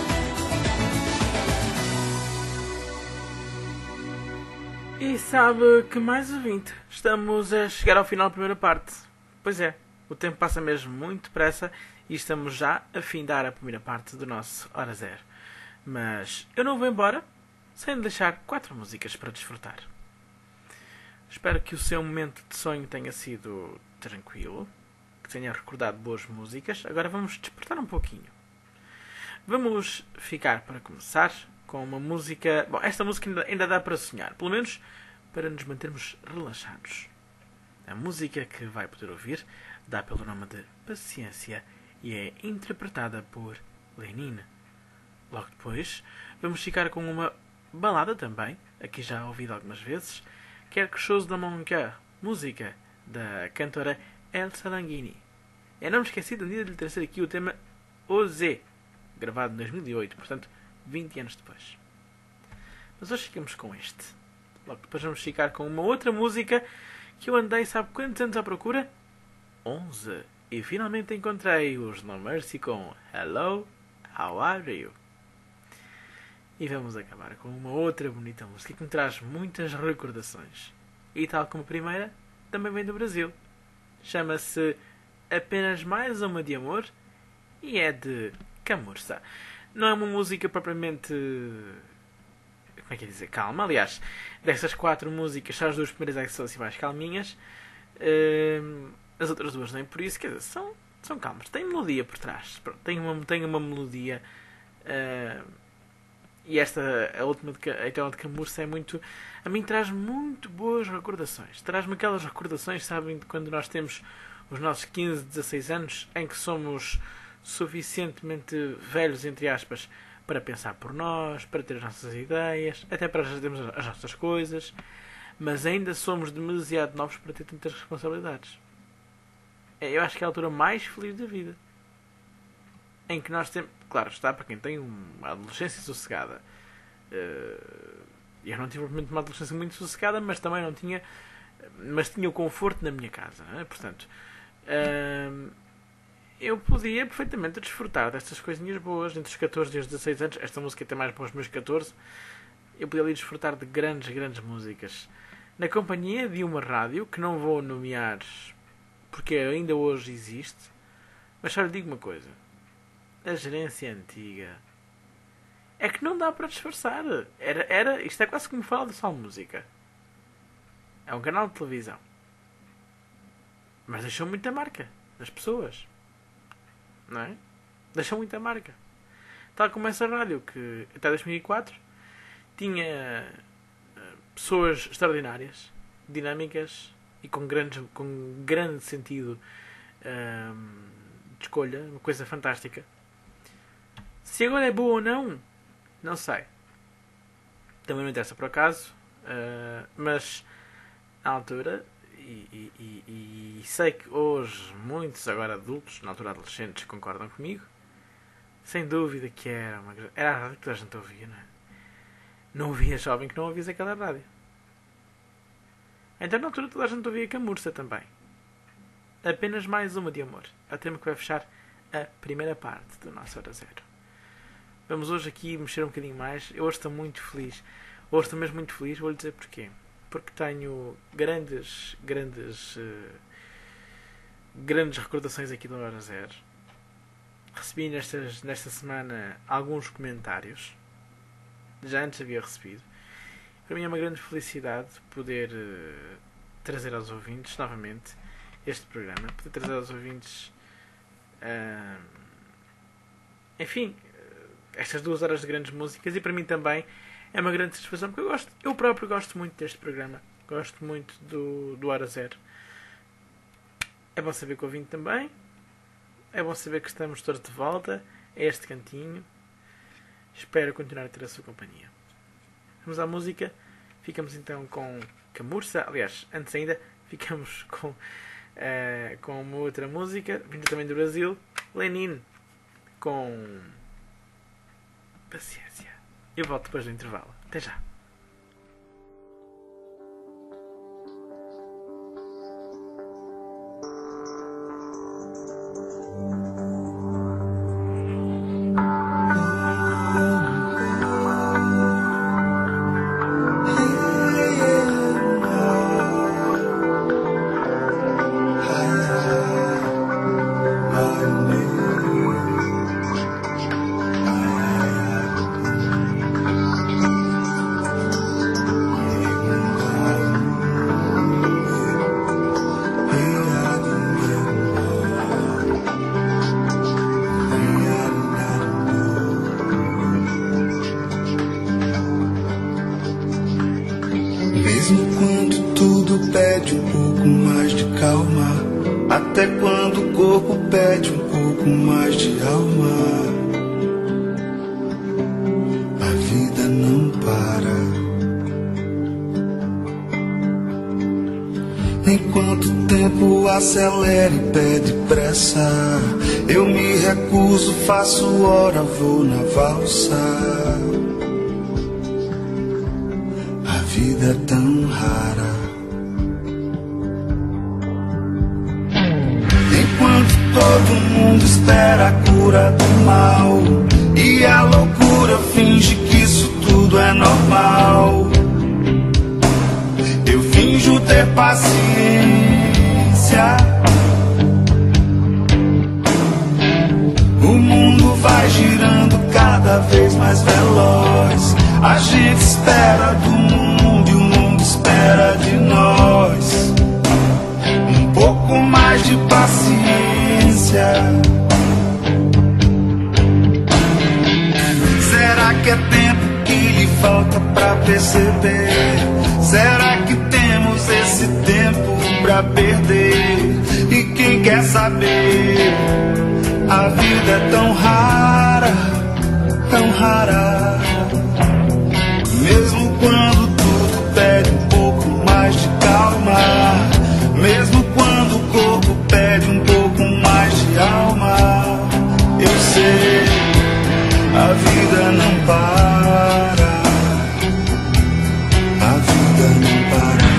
E sabe que mais ouvinte, estamos a chegar ao final da primeira parte. Pois é, o tempo passa mesmo muito depressa e estamos já a findar a primeira parte do nosso Hora Zero. Mas eu não vou embora sem deixar 4 músicas para desfrutar. Espero que o seu momento de sonho tenha sido tranquilo, que tenha recordado boas músicas. Agora vamos despertar um pouquinho. Vamos ficar, para começar, com uma música... Bom, esta música ainda dá para sonhar, pelo menos para nos mantermos relaxados. A música que vai poder ouvir dá pelo nome de Paciência e é interpretada por Lénine. Logo depois, vamos ficar com uma balada também, aqui já ouvida algumas vezes, Quelque chose dans mon cœur, música da cantora Elsa Langhini. Eu não me esqueci de um dia de lhe trazer aqui o tema Osé, gravado em 2008, portanto 20 anos depois. Mas hoje ficamos com este. Logo depois vamos ficar com uma outra música que eu andei, sabe quantos anos à procura? 11. E finalmente encontrei os No Mercy com Hello, How Are You? E vamos acabar com uma outra bonita música que me traz muitas recordações. E tal como a primeira, também vem do Brasil. Chama-se Apenas Mais Uma de Amor e é de Camurça. Não é uma música propriamente... Como é que é dizer? Calma. Aliás, dessas 4 músicas, só as 2 primeiras é que são assim mais calminhas. As outras 2 nem por isso. Quer dizer, são calmas. Tem melodia por trás. Pronto, tem uma melodia... E a última, aquela de Camurça, é muito... A mim traz muito boas recordações. Traz-me aquelas recordações, sabem, de quando nós temos os nossos 15, 16 anos, em que somos suficientemente velhos, entre aspas, para pensar por nós, para ter as nossas ideias, até para termos as nossas coisas, mas ainda somos demasiado novos para ter tantas responsabilidades. Eu acho que é a altura mais feliz da vida. Em que nós temos... Claro está, para quem tem uma adolescência sossegada. Eu não tive uma adolescência muito sossegada, mas também não tinha... Mas tinha o conforto na minha casa. Não é? Portanto, eu podia perfeitamente desfrutar destas coisinhas boas entre os 14 e os 16 anos. Esta música tem mais para os meus 14. Eu podia ali desfrutar de grandes, grandes músicas. Na companhia de uma rádio, que não vou nomear porque ainda hoje existe. Mas só lhe digo uma coisa. A gerência antiga é que não dá para disfarçar. Isto é quase como fala de só música. É um canal de televisão. Mas deixou muita marca nas pessoas. Não é? Deixou muita marca. Tal como essa rádio que até 2004 tinha pessoas extraordinárias, dinâmicas e com grande sentido de escolha. Uma coisa fantástica. Se agora é boa ou não, não sei. também não interessa por acaso, mas na altura, e sei que hoje muitos agora adultos, na altura adolescentes, concordam comigo, sem dúvida que era a rádio que toda a gente ouvia, não é? Não havia jovem que não ouvisse aquela rádio. Então na altura toda a gente ouvia Camurça também. Apenas mais uma de amor. É o tema que vai fechar a primeira parte do nosso Hora Zero. Vamos hoje aqui mexer um bocadinho mais. Eu hoje estou muito feliz. Hoje estou mesmo muito feliz. Vou-lhe dizer porquê. Porque tenho grandes recordações aqui do Hora Zero. Recebi nesta semana alguns comentários. Já antes havia recebido. Para mim é uma grande felicidade poder trazer aos ouvintes novamente este programa. Poder trazer aos ouvintes enfim, estas 2 horas de grandes músicas. E para mim também é uma grande satisfação, porque eu próprio gosto muito deste programa. Gosto muito do Hora Zero. É bom saber que o ouvinte também. É bom saber que estamos todos de volta a este cantinho. Espero continuar a ter a sua companhia. Vamos à música. Ficamos então com Camurça. Aliás, antes ainda, ficamos com uma outra música, vinda também do Brasil, Lenin, com Paciência. Eu volto depois do intervalo. Até já. Mesmo quando tudo pede um pouco mais de calma, até quando o corpo pede um pouco mais de alma, a vida não para. Enquanto o tempo acelera e pede pressa, eu me recuso, faço hora, vou na valsa. A vida é tão rara. Enquanto todo mundo espera a cura do mal e a loucura finge que isso tudo é normal, eu finjo ter paciência. O mundo vai girando cada vez mais veloz. A gente espera do mundo e o mundo espera de nós. Um pouco mais de paciência. Será que é tempo que lhe falta pra perceber? Será que temos esse tempo pra perder? E quem quer saber? A vida é tão rara, tão rara. Mesmo quando tudo pede um pouco mais de calma, mesmo quando o corpo pede um pouco mais de alma, eu sei, a vida não para. A vida não para.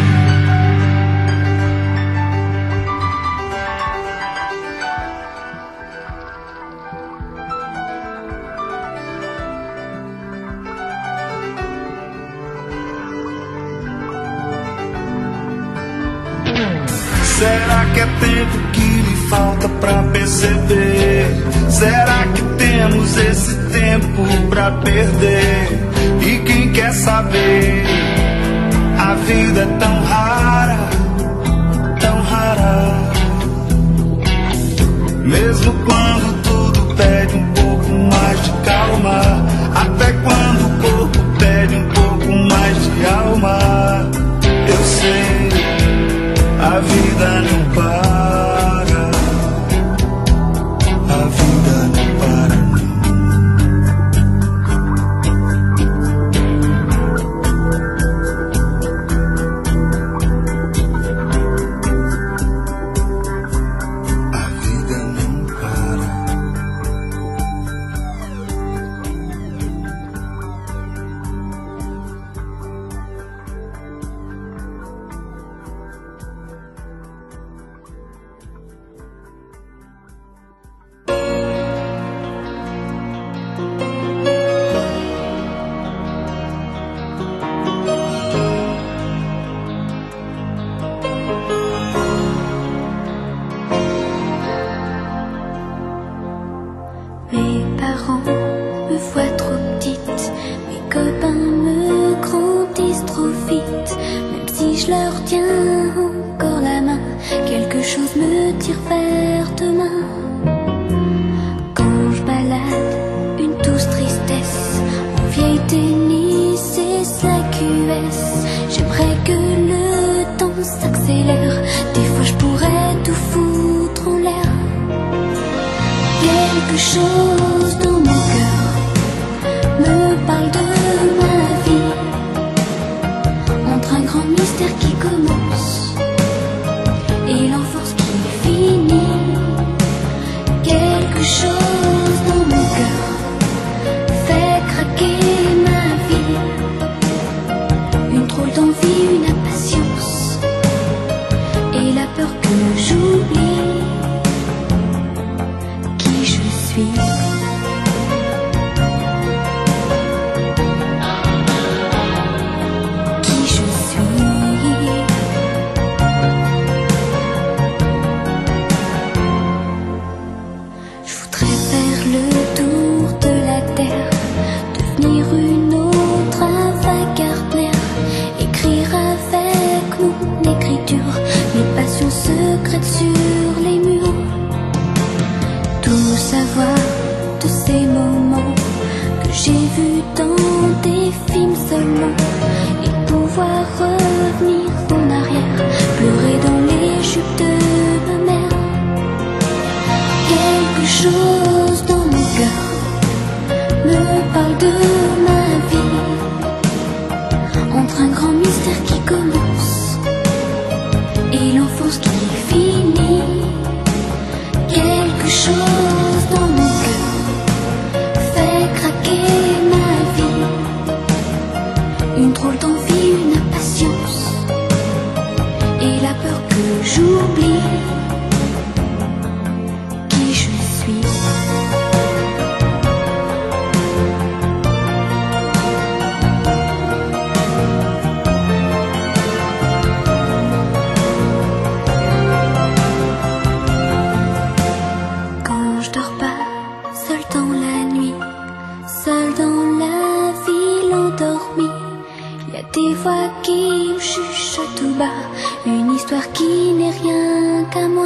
Será que é tempo que lhe falta pra perceber? Será que temos esse tempo pra perder? E quem quer saber? A vida é tão rara, tão rara. Mesmo quando tudo pede um pouco mais de calma, até quando o corpo pede um pouco mais de alma, eu sei, a vida não para. A vida não para, não. je leur tiens encore la main. Quelque chose me tire vers demain. Quand je balade une douce tristesse en vieille tennis c'est la QS. J'aimerais que le temps s'accélère. Des fois je pourrais tout foutre en l'air. Quelque chose dans mon cœur me parle de ma vie, entre un grand mystère qui commence et l'enfance qui finit. Quelque chose dans mon cœur fait craquer ma vie, une drôle d'envie, une impatience et la peur que j'oublie qui je suis. Une autre avant-gardner, écrire avec mon écriture mes passions secrètes sur les murs. Tout savoir de ces moments que j'ai vus dans des films seulement, et pouvoir revenir en arrière, pleurer dans les jupes de ma mère. Quelque chose dans mon cœur me parle de ma vie, entre un grand mystère qui commence et l'enfance qui finit. Quelque chose dans mon cœur fait craquer ma vie, une drôle d'envie, une impatience et la peur que j'oublie qui je suis. Des voix qui me chuchotent tout bas, une histoire qui n'est rien qu'à moi.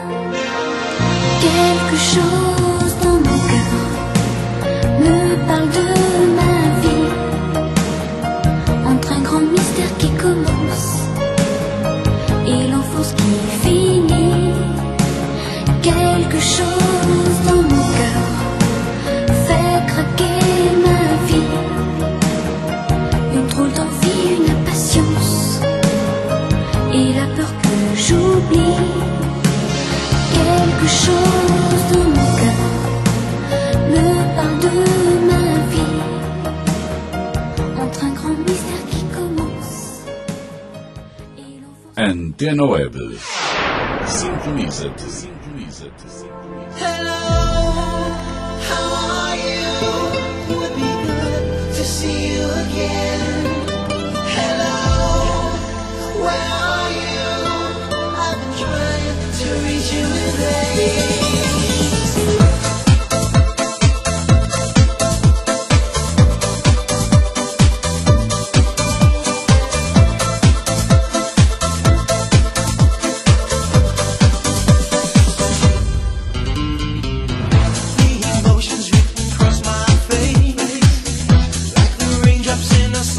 Quelque chose dans mon cœur me parle de ma vie, entre un grand mystère qui commence et l'enfance qui finit. Quelque chose dans mon cœur fait craquer ma vie, une drôle d'envie, une impatience et la peur que j'oublie. Quelque chose dans mon cœur me parle de ma vie, entre un grand mystère qui commence et l'enfance. Antena Web. Sintoniza-te. Hello, how are you? Would be good to see you again. Hello, where are you? I've been trying to reach you today. The emotions written across my face, like the raindrops in a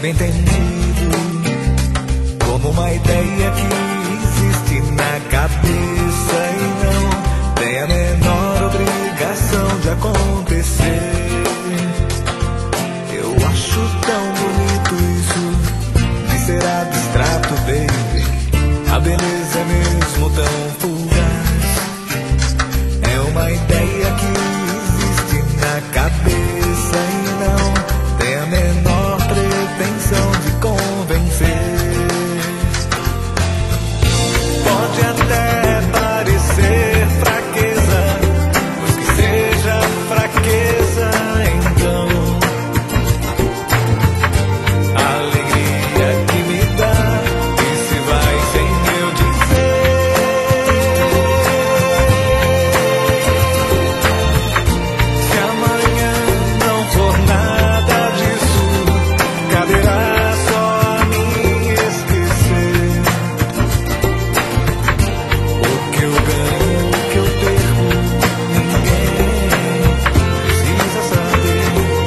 subentendido, como uma ideia que existe na cabeça e não tem a menor obrigação de acontecer. Eu acho tão bonito isso de ser abstrato, baby. A beleza é mesmo tão fugaz. É uma ideia que existe na cabeça e não tem a menor pretensão de convencer. Pode até parecer fraqueza, pois que seja fraqueza, então a alegria que me dá e se vai sem eu dizer. Se amanhã não for nada disso, caberá só a mim esquecer. O que eu ganho, o que eu perco, ninguém precisa saber.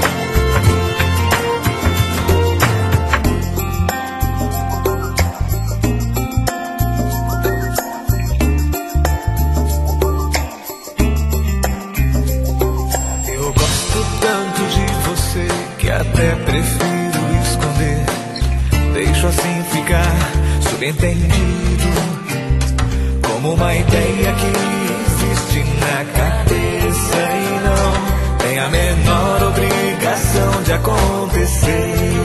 Eu gosto tanto de você que até prefiro esconder. Deixo assim ficar subentendido, como uma ideia que existe na cabeça e não tem a menor obrigação de acontecer.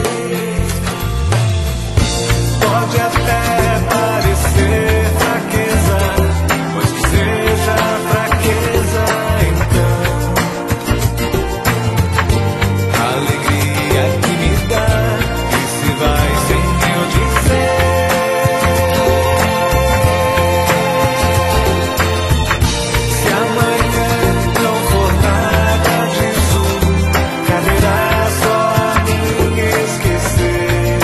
Pode até parecer fraqueza, pois que seja fraqueza, então a alegria que me dá e se vai sem eu dizer. Se amanhã não for nada disso, caberá só a mim esquecer.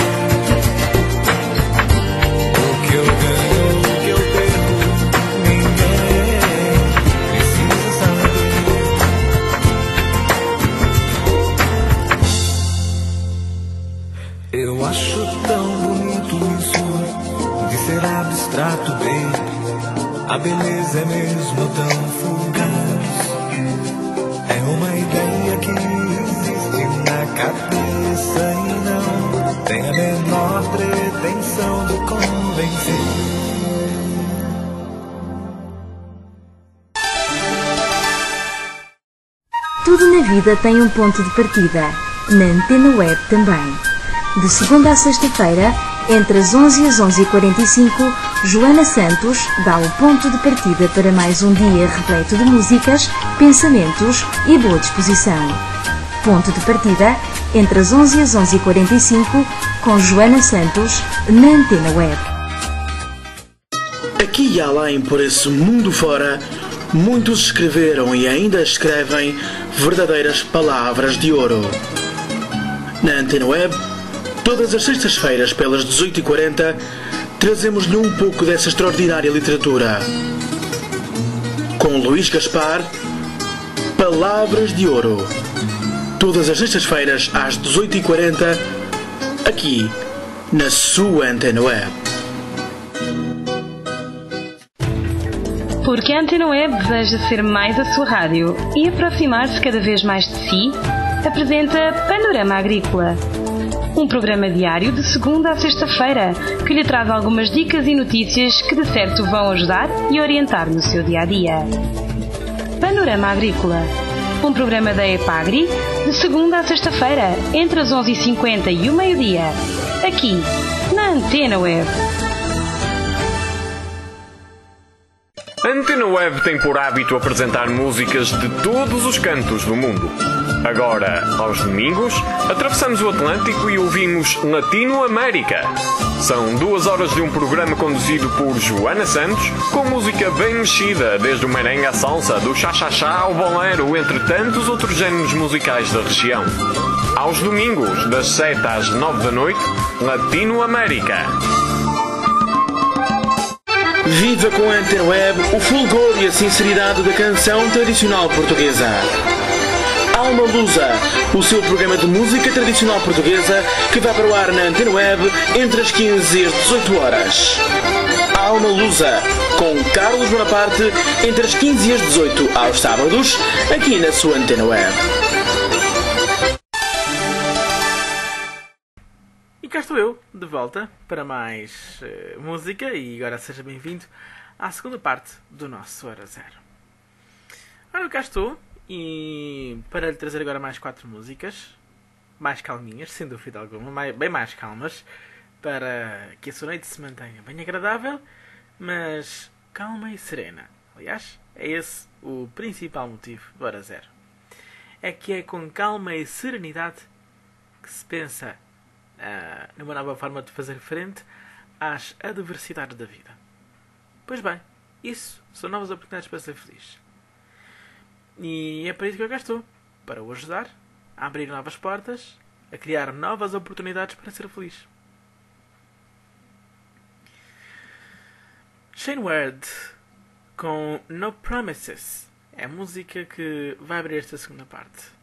O que eu ganho, o que eu perco, ninguém precisa saber. Eu acho tão bonito isso de ser abstrato, baby. A beleza é mesmo tão fugaz. É uma ideia que existe na cabeça e não tem a menor pretensão de convencer. Tudo na vida tem um ponto de partida. Na Antena Web também. De segunda a sexta-feira, entre as 11 e as 11h45, Joana Santos dá o ponto de partida para mais um dia repleto de músicas, pensamentos e boa disposição. Ponto de partida, entre as 11 e as 11h45, com Joana Santos, na Antena Web. Aqui e além por esse mundo fora, muitos escreveram e ainda escrevem verdadeiras palavras de ouro. Na Antena Web, todas as sextas-feiras pelas 18h40, trazemos-lhe um pouco dessa extraordinária literatura. Com Luís Gaspar, Palavras de Ouro. Todas as sextas-feiras às 18h40, aqui na sua Antena Web. Porque a Antena Web deseja ser mais a sua rádio e aproximar-se cada vez mais de si, apresenta Panorama Agrícola. Um programa diário de segunda a sexta-feira que lhe traz algumas dicas e notícias que de certo vão ajudar e orientar no seu dia-a-dia. Panorama Agrícola. Um programa da EPAGRI de segunda a sexta-feira entre as 11h50 e o meio-dia. Aqui, na Antena Web. A Antena Web tem por hábito apresentar músicas de todos os cantos do mundo. Agora, aos domingos, atravessamos o Atlântico e ouvimos Latino América. São 2 horas de um programa conduzido por Joana Santos, com música bem mexida, desde o merengue à salsa, do cha-cha-cha ao bolero, entre tantos outros géneros musicais da região. Aos domingos, das 7 às 9 da noite, Latino América. Viva com a Antena Web o fulgor e a sinceridade da canção tradicional portuguesa. Alma Lusa, o seu programa de música tradicional portuguesa que vai para o ar na Antena Web entre as 15 e as 18 horas. Alma Lusa, com Carlos Bonaparte, entre as 15 e as 18 aos sábados, aqui na sua Antena Web. E cá estou eu, de volta, para mais música, e agora seja bem-vindo à segunda parte do nosso Hora Zero. Ora, cá estou, e para lhe trazer agora mais 4 músicas, mais calminhas, sem dúvida alguma, bem mais calmas, para que a sua noite se mantenha bem agradável, mas calma e serena. Aliás, é esse o principal motivo do Hora Zero. É que é com calma e serenidade que se pensa numa nova forma de fazer frente às adversidades da vida. Pois bem, isso são novas oportunidades para ser feliz. E é para isso que eu cá estou, para o ajudar a abrir novas portas, a criar novas oportunidades para ser feliz. Shane Ward com No Promises é a música que vai abrir esta segunda parte.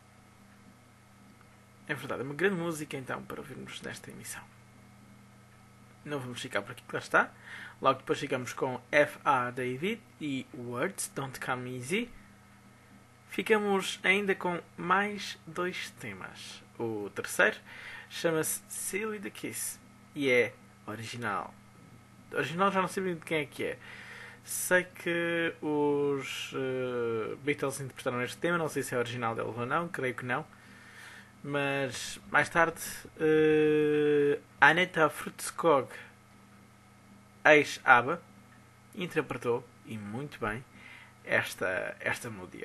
É verdade, é uma grande música então para ouvirmos nesta emissão. Não vamos ficar por aqui, que lá está. Logo depois ficamos com F.A. David e Words Don't Come Easy. Ficamos ainda com mais 2 temas. O terceiro chama-se Silly the Kiss e é original. Original já não sei bem de quem é que é. Sei que os Beatles interpretaram este tema, não sei se é original deles ou não, creio que não. Mas mais tarde Aneta Fruitskog, ex-ABBA, interpretou, e muito bem, esta melodia.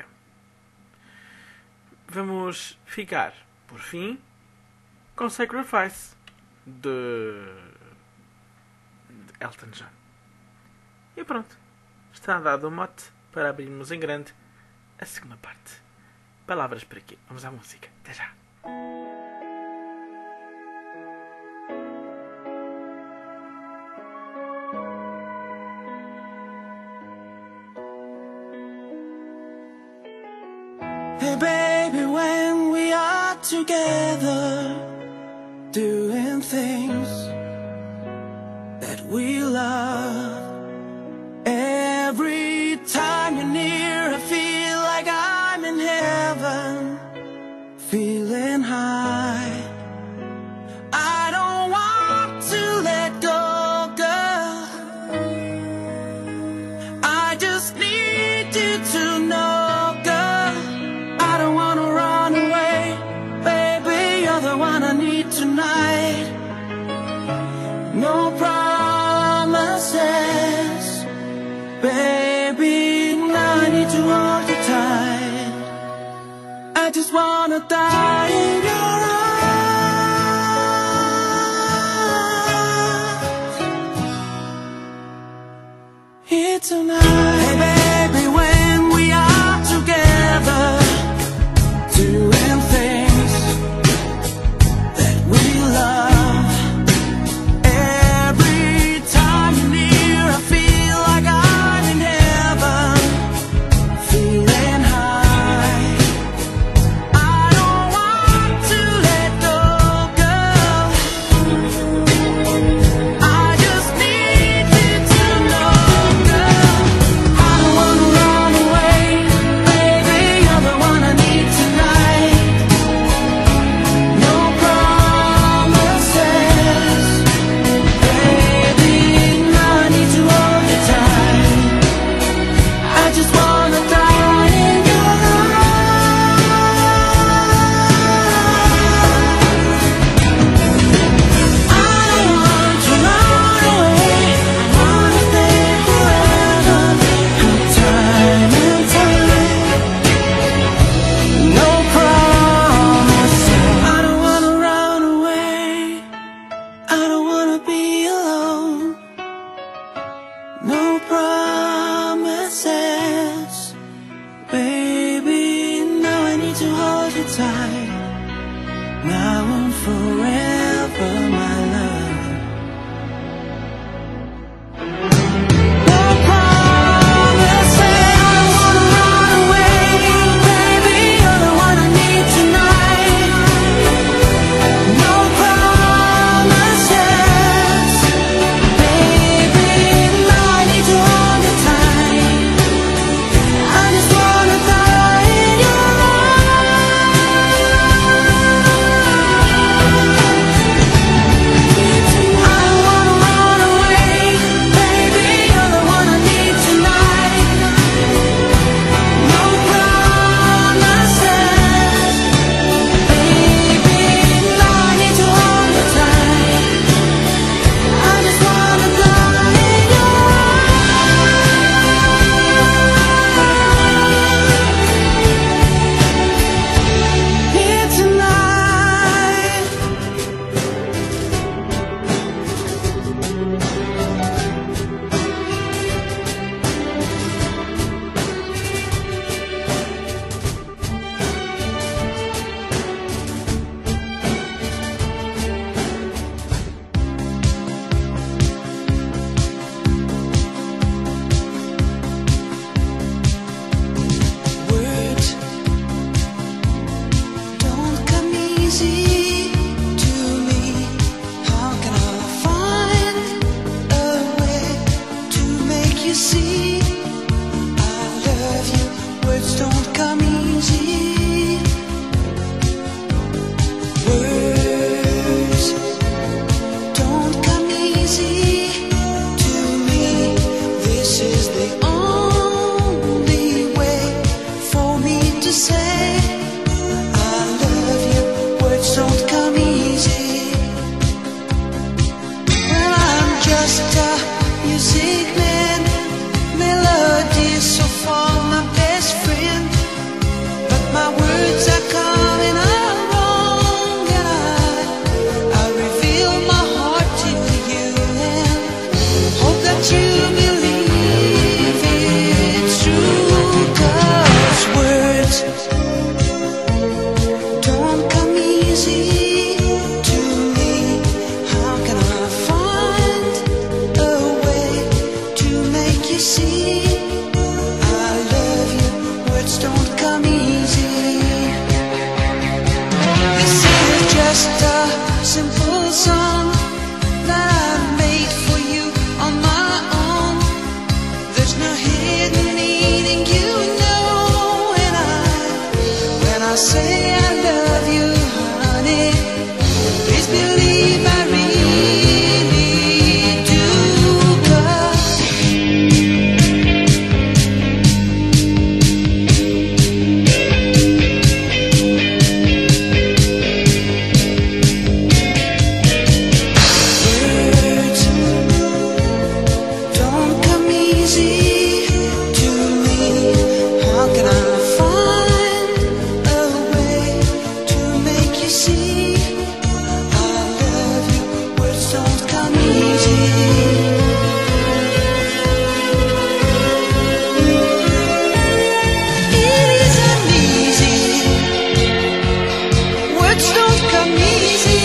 Vamos ficar, por fim, com Sacrifice de Elton John. E pronto, está dado o mote para abrirmos em grande a segunda parte. Palavras por aqui, vamos à música, até já. Hey baby, when we are together, doing things that we love, every time you're near I feel like I'm in heaven, feeling high. I don't want to let go, girl. I just need you to know, girl. I don't want to run away, baby. You're the one I need tonight. No promises, baby. Now I need to hold you tight. I just wanna die in your arms here tonight. Hey baby, when we are together, doing things that we love, every time you're near I feel like I'm in heaven, feeling high. I don't want to let go, girl. I just need you to know, girl. I don't wanna run away, baby. You're the one I need tonight. No promises, baby. Now I need to hold you tight. I just wanna die in your arms. I don't want to run away. I wanna stay forever, good time and time. No promises. I don't wanna run away. I don't wanna be alone. No promises, baby. Now I need to hold you tight. Now and forever, my love. No promises. I don't wanna run away, baby. You're the one I need easy to me. This is the only way for me to say I love you. Words don't come easy. Well, I'm just a music man, melody so far my best friend, but my words are coming out wrong, and I reveal my heart to you and hope that you believe it's true, 'cause words don't come easy to me. How can I find a way to make you see I love you? Words don't come easy. This is just a simple song that I made for you on my own. There's no hidden meaning, you know, and when I say I love you, honey, please believe I really do. 'Cause words don't come easy to me. How can I find a way to make you see I love you? Words don't come easy. It isn't easy. Words don't come easy.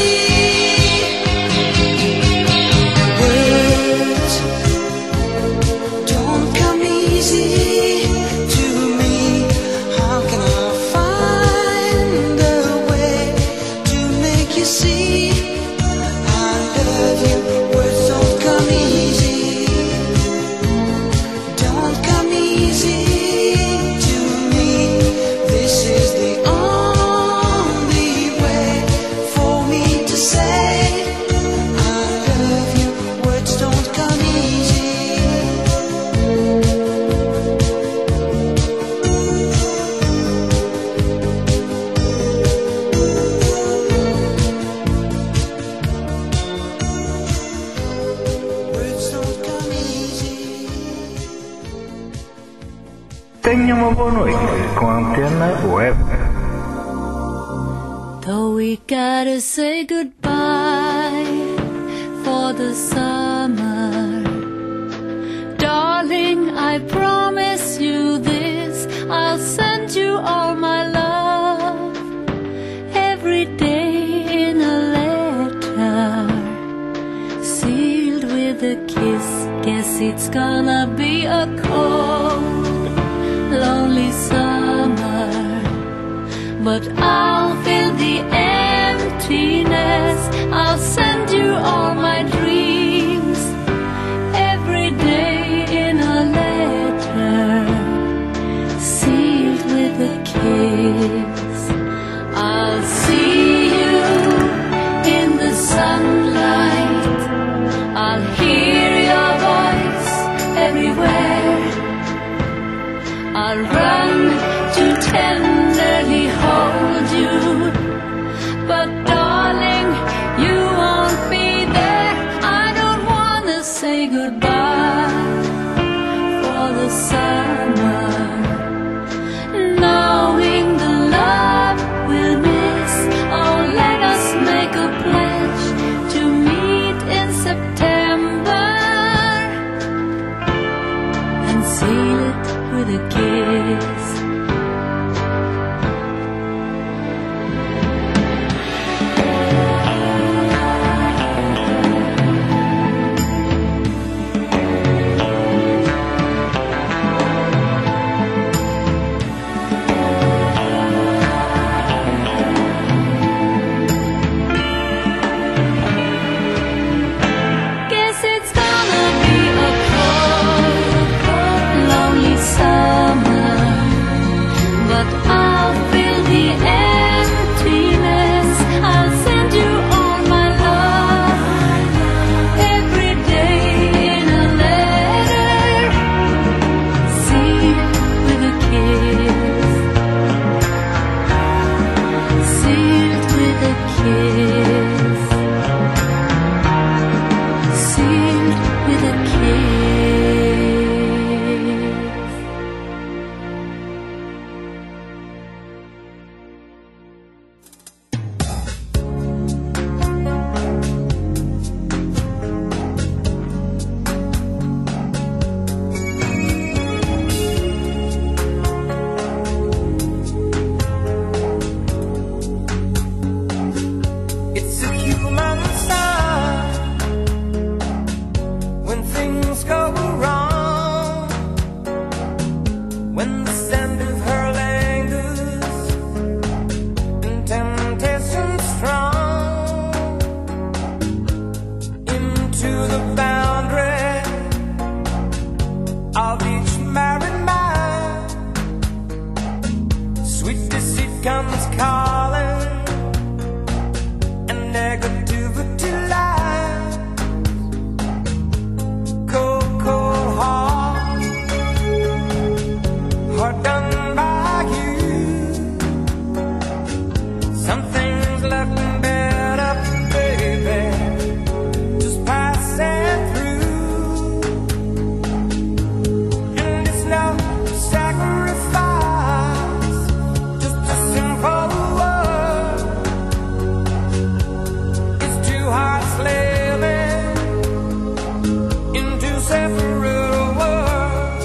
Words don't come easy to me. How can I find a way to make you see I love you? Words don't come easy. Don't come easy to me. This is the only way for me to say I love you. Words don't come easy. Words don't come easy. Tenha uma boa noite com a Antena Web. Though we gotta say goodbye for the summer, darling, I promise you this, I'll send you all my love every day in a letter, sealed with a kiss. Guess it's gonna be a cold, lonely summer, but I'll fill the emptiness. I'll send you all my dreams every day in a letter, sealed with a kiss. I'll see you in the sunlight. I'll hear your voice everywhere. I'll run to tenderly hold you, but darling, you won't be there end with a kiss. It's a human sign when things go wrong, when the scent of her lingers and temptation strong into the boundary of each married man. Sweet deceit comes calling, negativity lies. Cold, cold heart, heart done by you. Something's left in bed up, baby, just passing through. And it's no sacrifice, just a simple word. Hearts living in two separate worlds,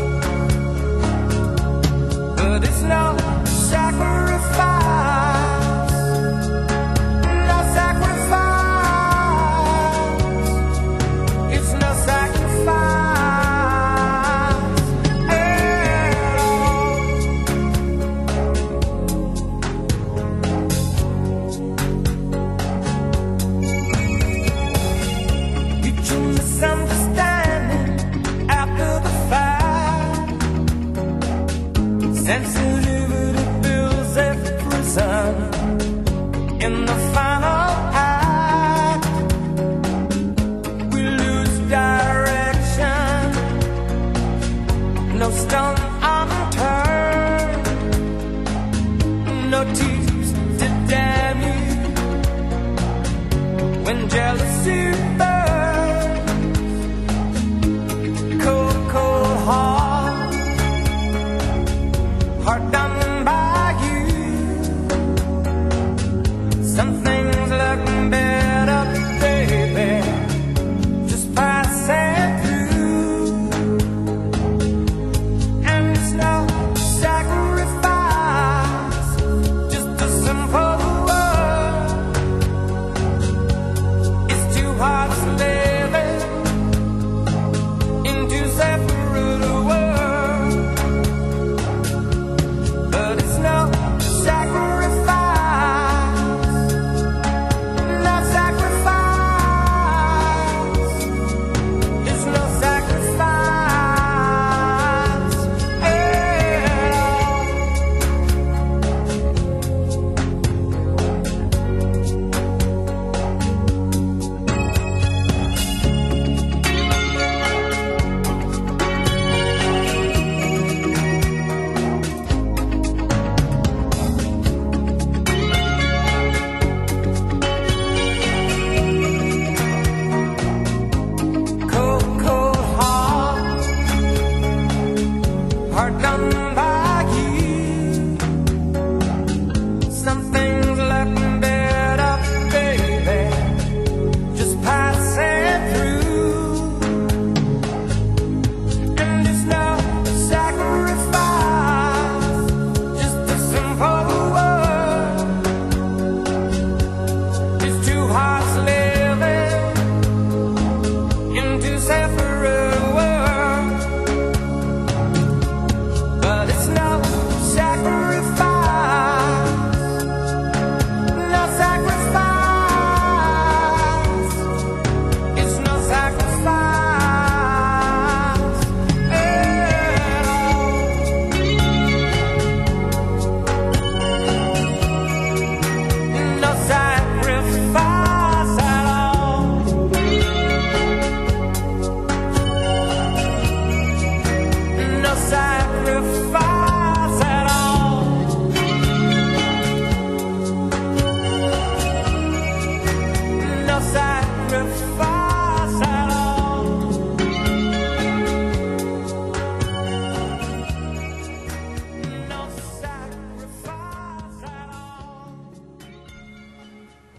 but it's no sacrifice, no sacrifice, it's no sacrifice at all. Misunderstanding after the fact, sensitivity builds a prison in the final act. We lose direction, no stone unturned, no tears to damn you when jealousy burns. Cold, cold heart, heart done by you. Something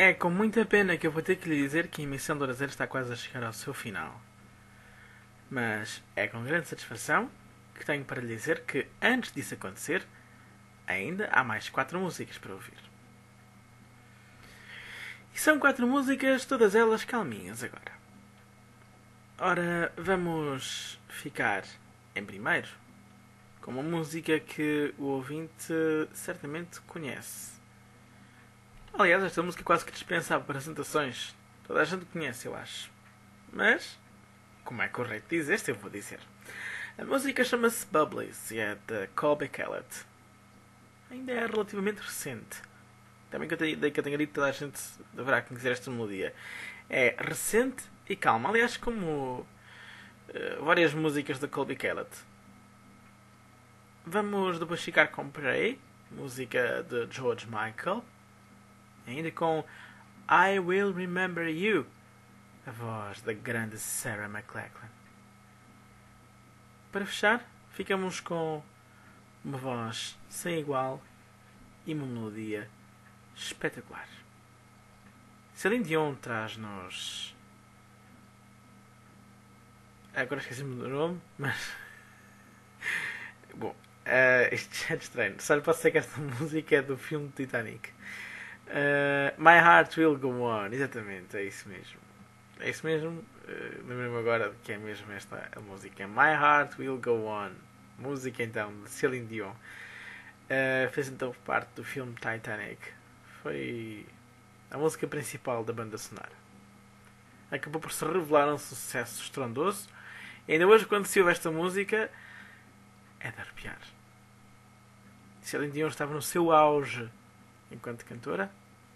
É com muita pena que eu vou ter que lhe dizer que a emissão do Hora Zero está quase a chegar ao seu final. Mas é com grande satisfação que tenho para lhe dizer que, antes disso acontecer, ainda há mais 4 músicas para ouvir. E são 4 músicas, todas elas calminhas agora. Ora, vamos ficar em primeiro com uma música que o ouvinte certamente conhece. Aliás, esta música quase que dispensa apresentações. Toda a gente conhece, eu acho. Mas, como é correto dizer, eu vou dizer. A música chama-se Bubblies e é de Colby Kellett. Ainda é relativamente recente. Também que eu tenha dito, toda a gente deverá conhecer esta melodia. É recente e calma. Aliás, como várias músicas da Colby Kellett. Vamos depois ficar com Pray, música de George Michael. Ainda com I Will Remember You, a voz da grande Sarah McLachlan. Para fechar, ficamos com uma voz sem igual e uma melodia espetacular. Celine Dion traz-nos... Agora esqueci-me do nome, mas... Bom, isto já é estranho. Só lhe posso dizer que esta música é do filme Titanic. My Heart Will Go On. Exatamente, é isso mesmo. É isso mesmo. Lembro-me agora que é mesmo esta a música. My Heart Will Go On. Música então de Celine Dion. Fez então parte do filme Titanic. Foi a música principal da banda sonora. Acabou por se revelar um sucesso estrondoso. E ainda hoje, quando se ouve esta música, é de arrepiar. Celine Dion estava no seu auge enquanto cantora.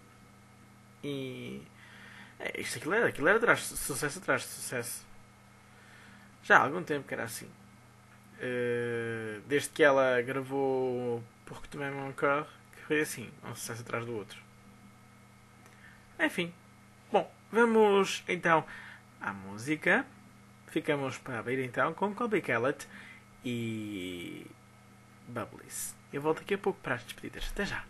E aquilo era atrás de sucesso atrás de sucesso. Já há algum tempo que era assim. Desde que ela gravou Pour que tu m'aimes encore, que foi assim, um sucesso atrás do outro. Enfim. Bom, vamos então à música. Ficamos para abrir então com Colby Kellett e Bubblies. Eu volto daqui a pouco para as despedidas. Até já.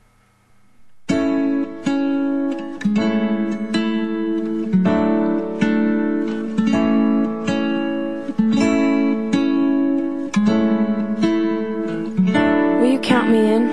Will you count me in?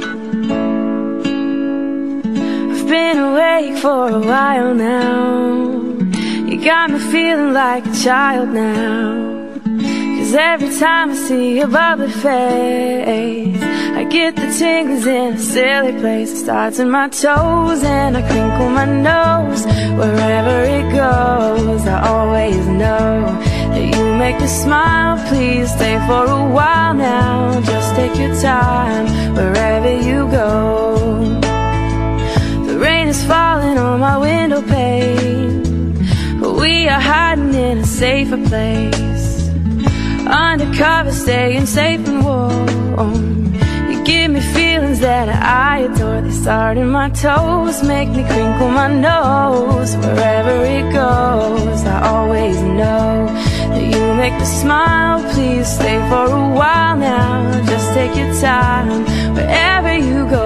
I've been awake for a while now. You got me feeling like a child now. 'Cause every time I see your bubbly face, I get the tingles in a silly place. It starts in my toes and I crinkle my nose. Wherever it goes, I always know that you make me smile. Please stay for a while now. Just take your time wherever you go. The rain is falling on my window pane, but we are hiding in a safer place. Undercover, staying safe and warm. You give me feelings that I adore. They start in my toes, make me crinkle my nose. Wherever it goes, I always know that you make me smile. Please stay for a while now. Just take your time wherever you go.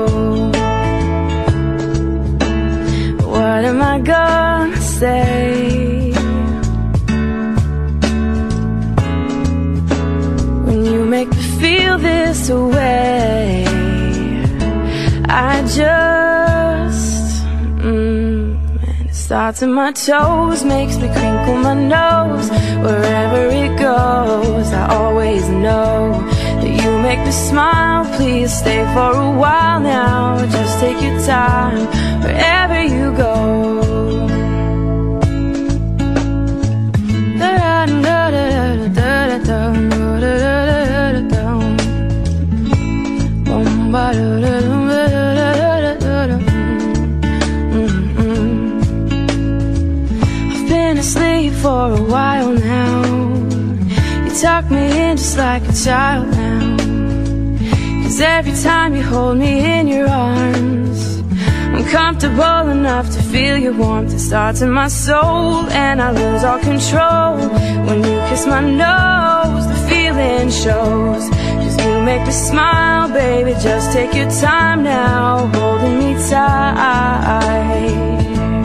What am I gonna say when you make me feel this way? I just and it starts in my toes, makes me crinkle my nose. Wherever it goes, I always know that you make me smile. Please stay for a while now. Just take your time wherever you go. I've been asleep for a while now. You tuck me in just like a child now. 'Cause every time you hold me in your arms, I'm comfortable enough to feel your warmth. It starts in my soul and I lose all control. When you kiss my nose, the feeling shows. 'Cause you make me smile, baby. Just take your time now, holding me tight.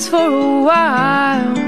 dance for a while.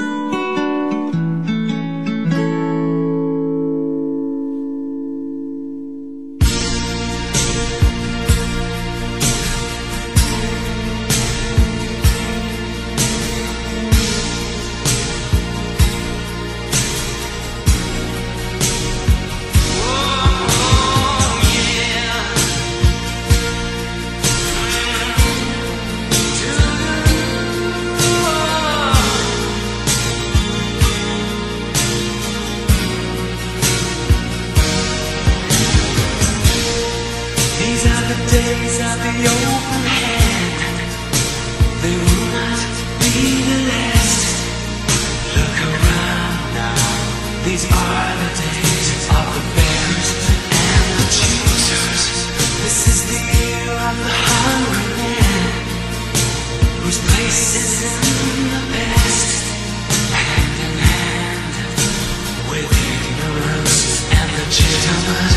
Days of the open hand, they will not be the last. Look around now, these are the days of the beggars and the choosers. This is the year of the hungry man, whose place is in the past. Hand in hand with ignorance and the gentleman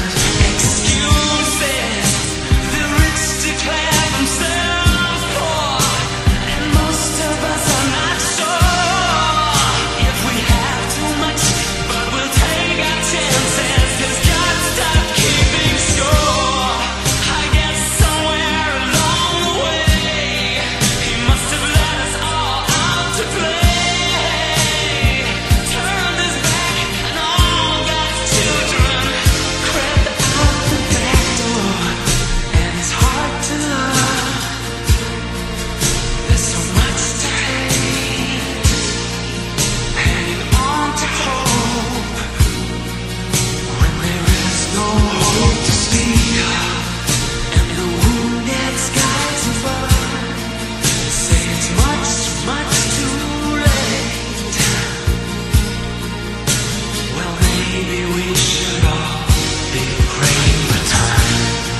excuses. Declare themselves poor, and most of us are not sure if we have too much, but we'll take our chances, 'cause God stopped keeping score. I guess somewhere along the way, He must have let us all out to play. Turned His back and all God's children crept out the back door, and it's hard to love. There's so much to hate, hanging on to hope when there is no hope to speak of, and the wounded skies above say it's much, much too late. Well, maybe we should all be praying for time.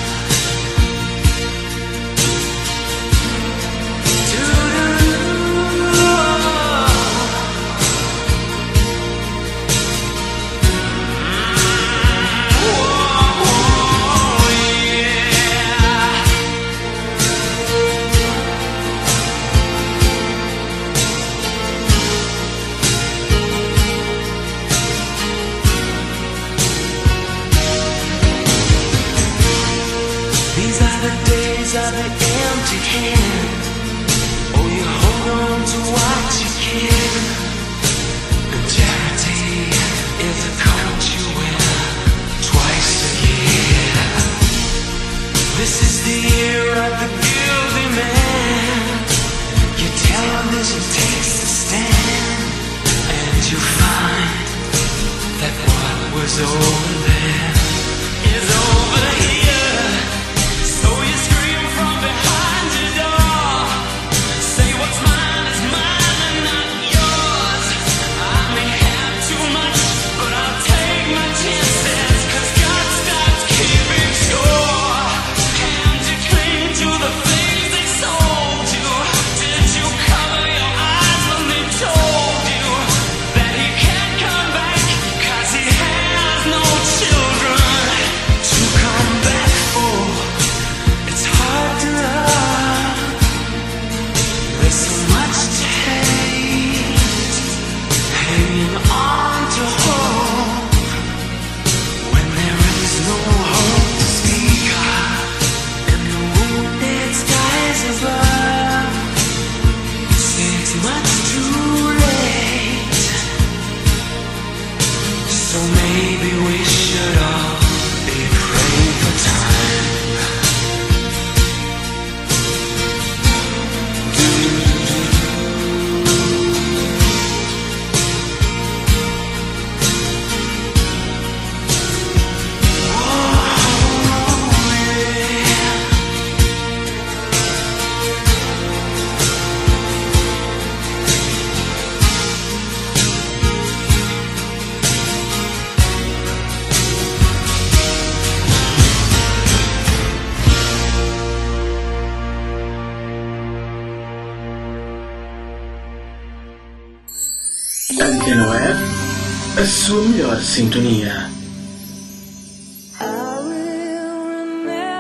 These are the days of the empty hand. Oh, you hold on to what you can. And charity is a coat you wear twice a year. This is the year of the guilty man. Your television takes a stand, and you find that what was over there is over here. So you scream from behind your door, say what's mine is mine and not yours. I may have too much, but I'll take my chances, 'cause God stopped keeping score. And you cling to the things they sold you. Did you cover your eyes when they told you that He can't come back, 'cause He has no children to come back for? It's hard to love. There's so much to hate, hanging on to hope when there is no hope to speak of, and the wounded skies above say it's much too late. So maybe we should all be praying for time. Antena Web, a sua melhor sintonia.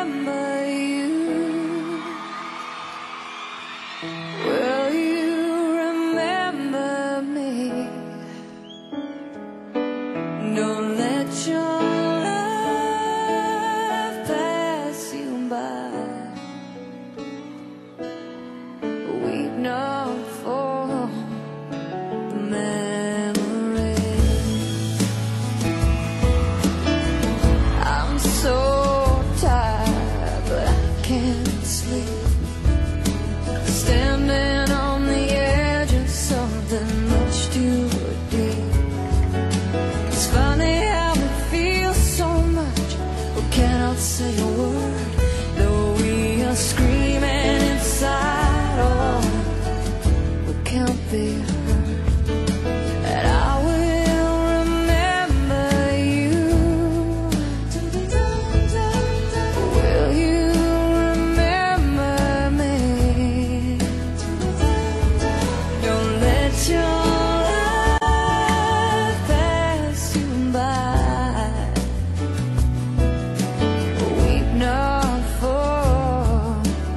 Will you I'm so tired, but I can't sleep. Standing on the edge of something much too deep. It's funny how we feel so much, we cannot say a word, though we are screaming inside. Oh, we can't be heard. And I will remember you. Will you remember me? Don't let your life pass you by. Weep not for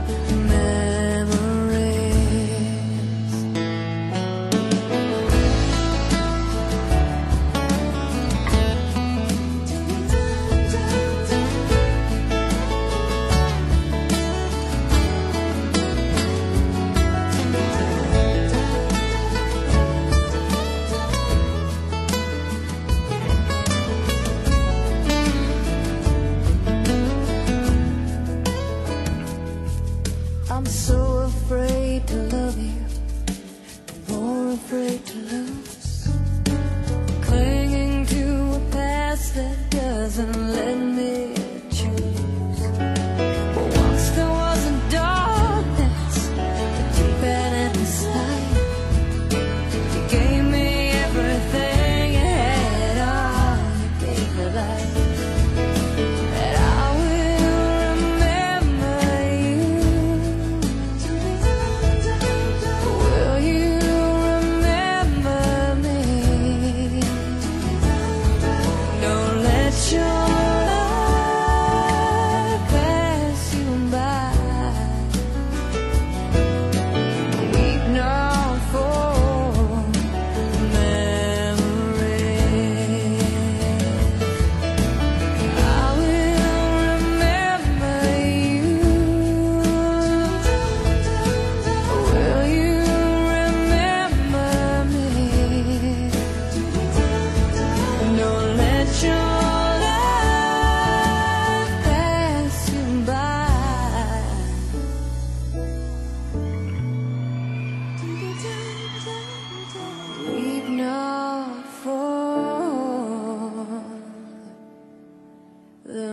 memories. I'm so afraid to love you, more afraid to lose. Clinging to a past that doesn't let me choose. But once there was a darkness that deep and inside. You gave me everything you had, oh, you gave me life. And I will remember you. Will you remember me? Don't let your life pass you by. Weep not for memories. I will remember you. Will you remember me? Don't let your life pass you by. Weep not for the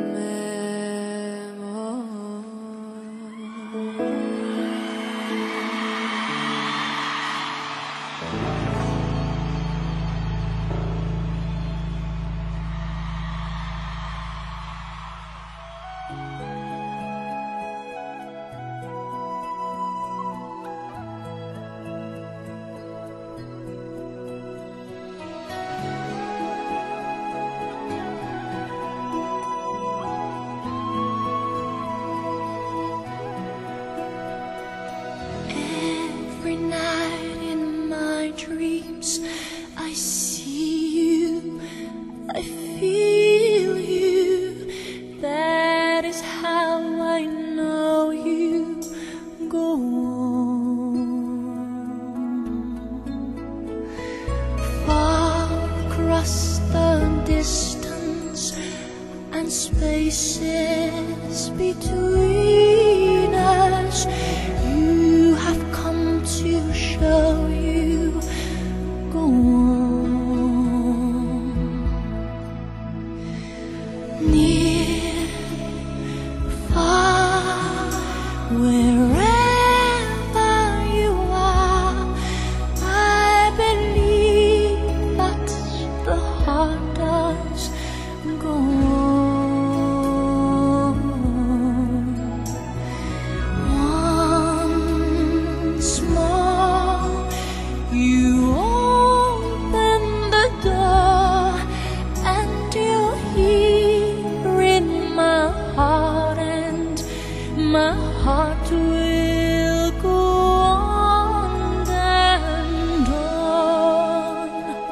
Every night in my dreams, I see you, I feel you. That is how I know you go on. Far across the distance and spaces between us, you have come to show you go on. Near, far, wherever you are, I believe that the heart does go on. Once more, you open the door, and you're here in my heart, and my heart will go on and on.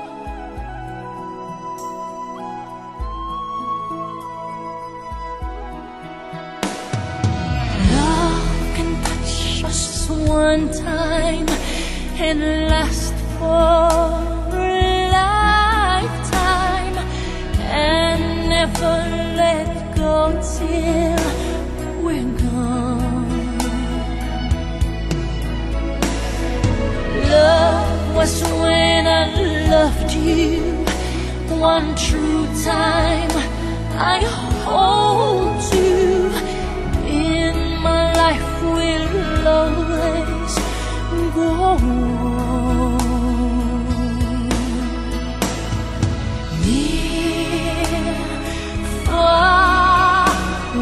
Love can touch us one time and last for loved you one true time. I hold you in my life will always go on. Near, far,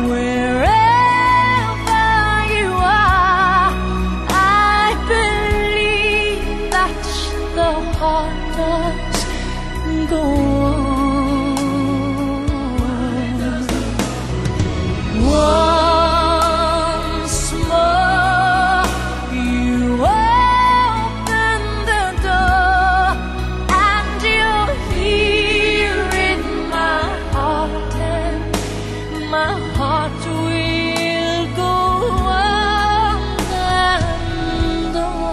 wherever you are, I believe that the heart does go on. Once more, you open the door, and you're here in my heart, and my heart will go on and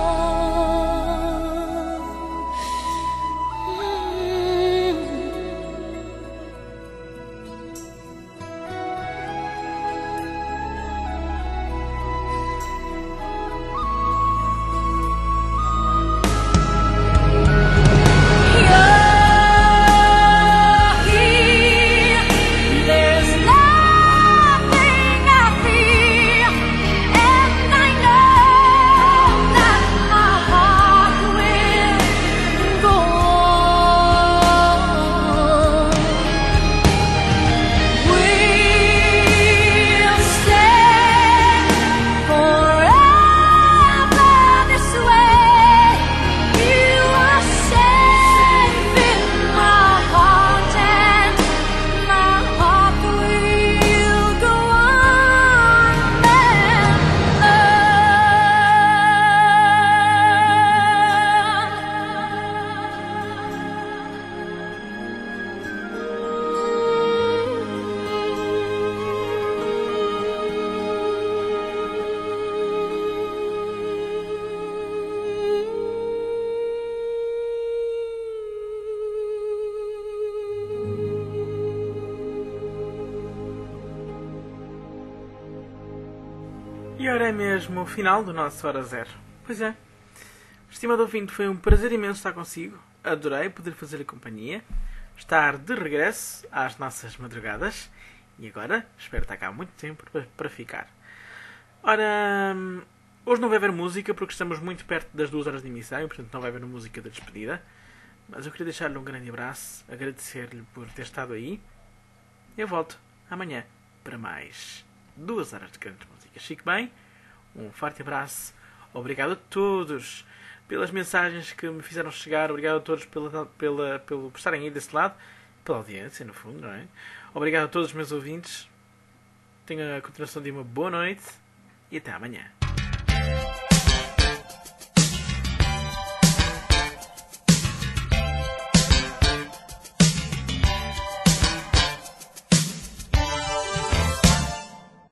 There's nothing I feel, and I know that my heart will go on. We'll stay forever this way. You are safe in my heart, and my heart will go on E ora é mesmo o final do nosso Hora Zero. Pois é. Estimado ouvinte, foi um prazer imenso estar consigo. Adorei poder fazer-lhe companhia. Estar de regresso às nossas madrugadas. E agora espero estar cá há muito tempo para ficar. Ora, hoje não vai haver música porque estamos muito perto das 2 horas de emissão e portanto não vai haver música da despedida. Mas eu queria deixar-lhe um grande abraço, agradecer-lhe por ter estado aí. Eu volto amanhã para mais 2 horas de grandes músicas. Fique bem, um forte abraço, obrigado a todos pelas mensagens que me fizeram chegar, obrigado a todos por estarem aí desse lado, pela audiência no fundo, não é? Obrigado a todos os meus ouvintes, tenham a continuação de uma boa noite e até amanhã.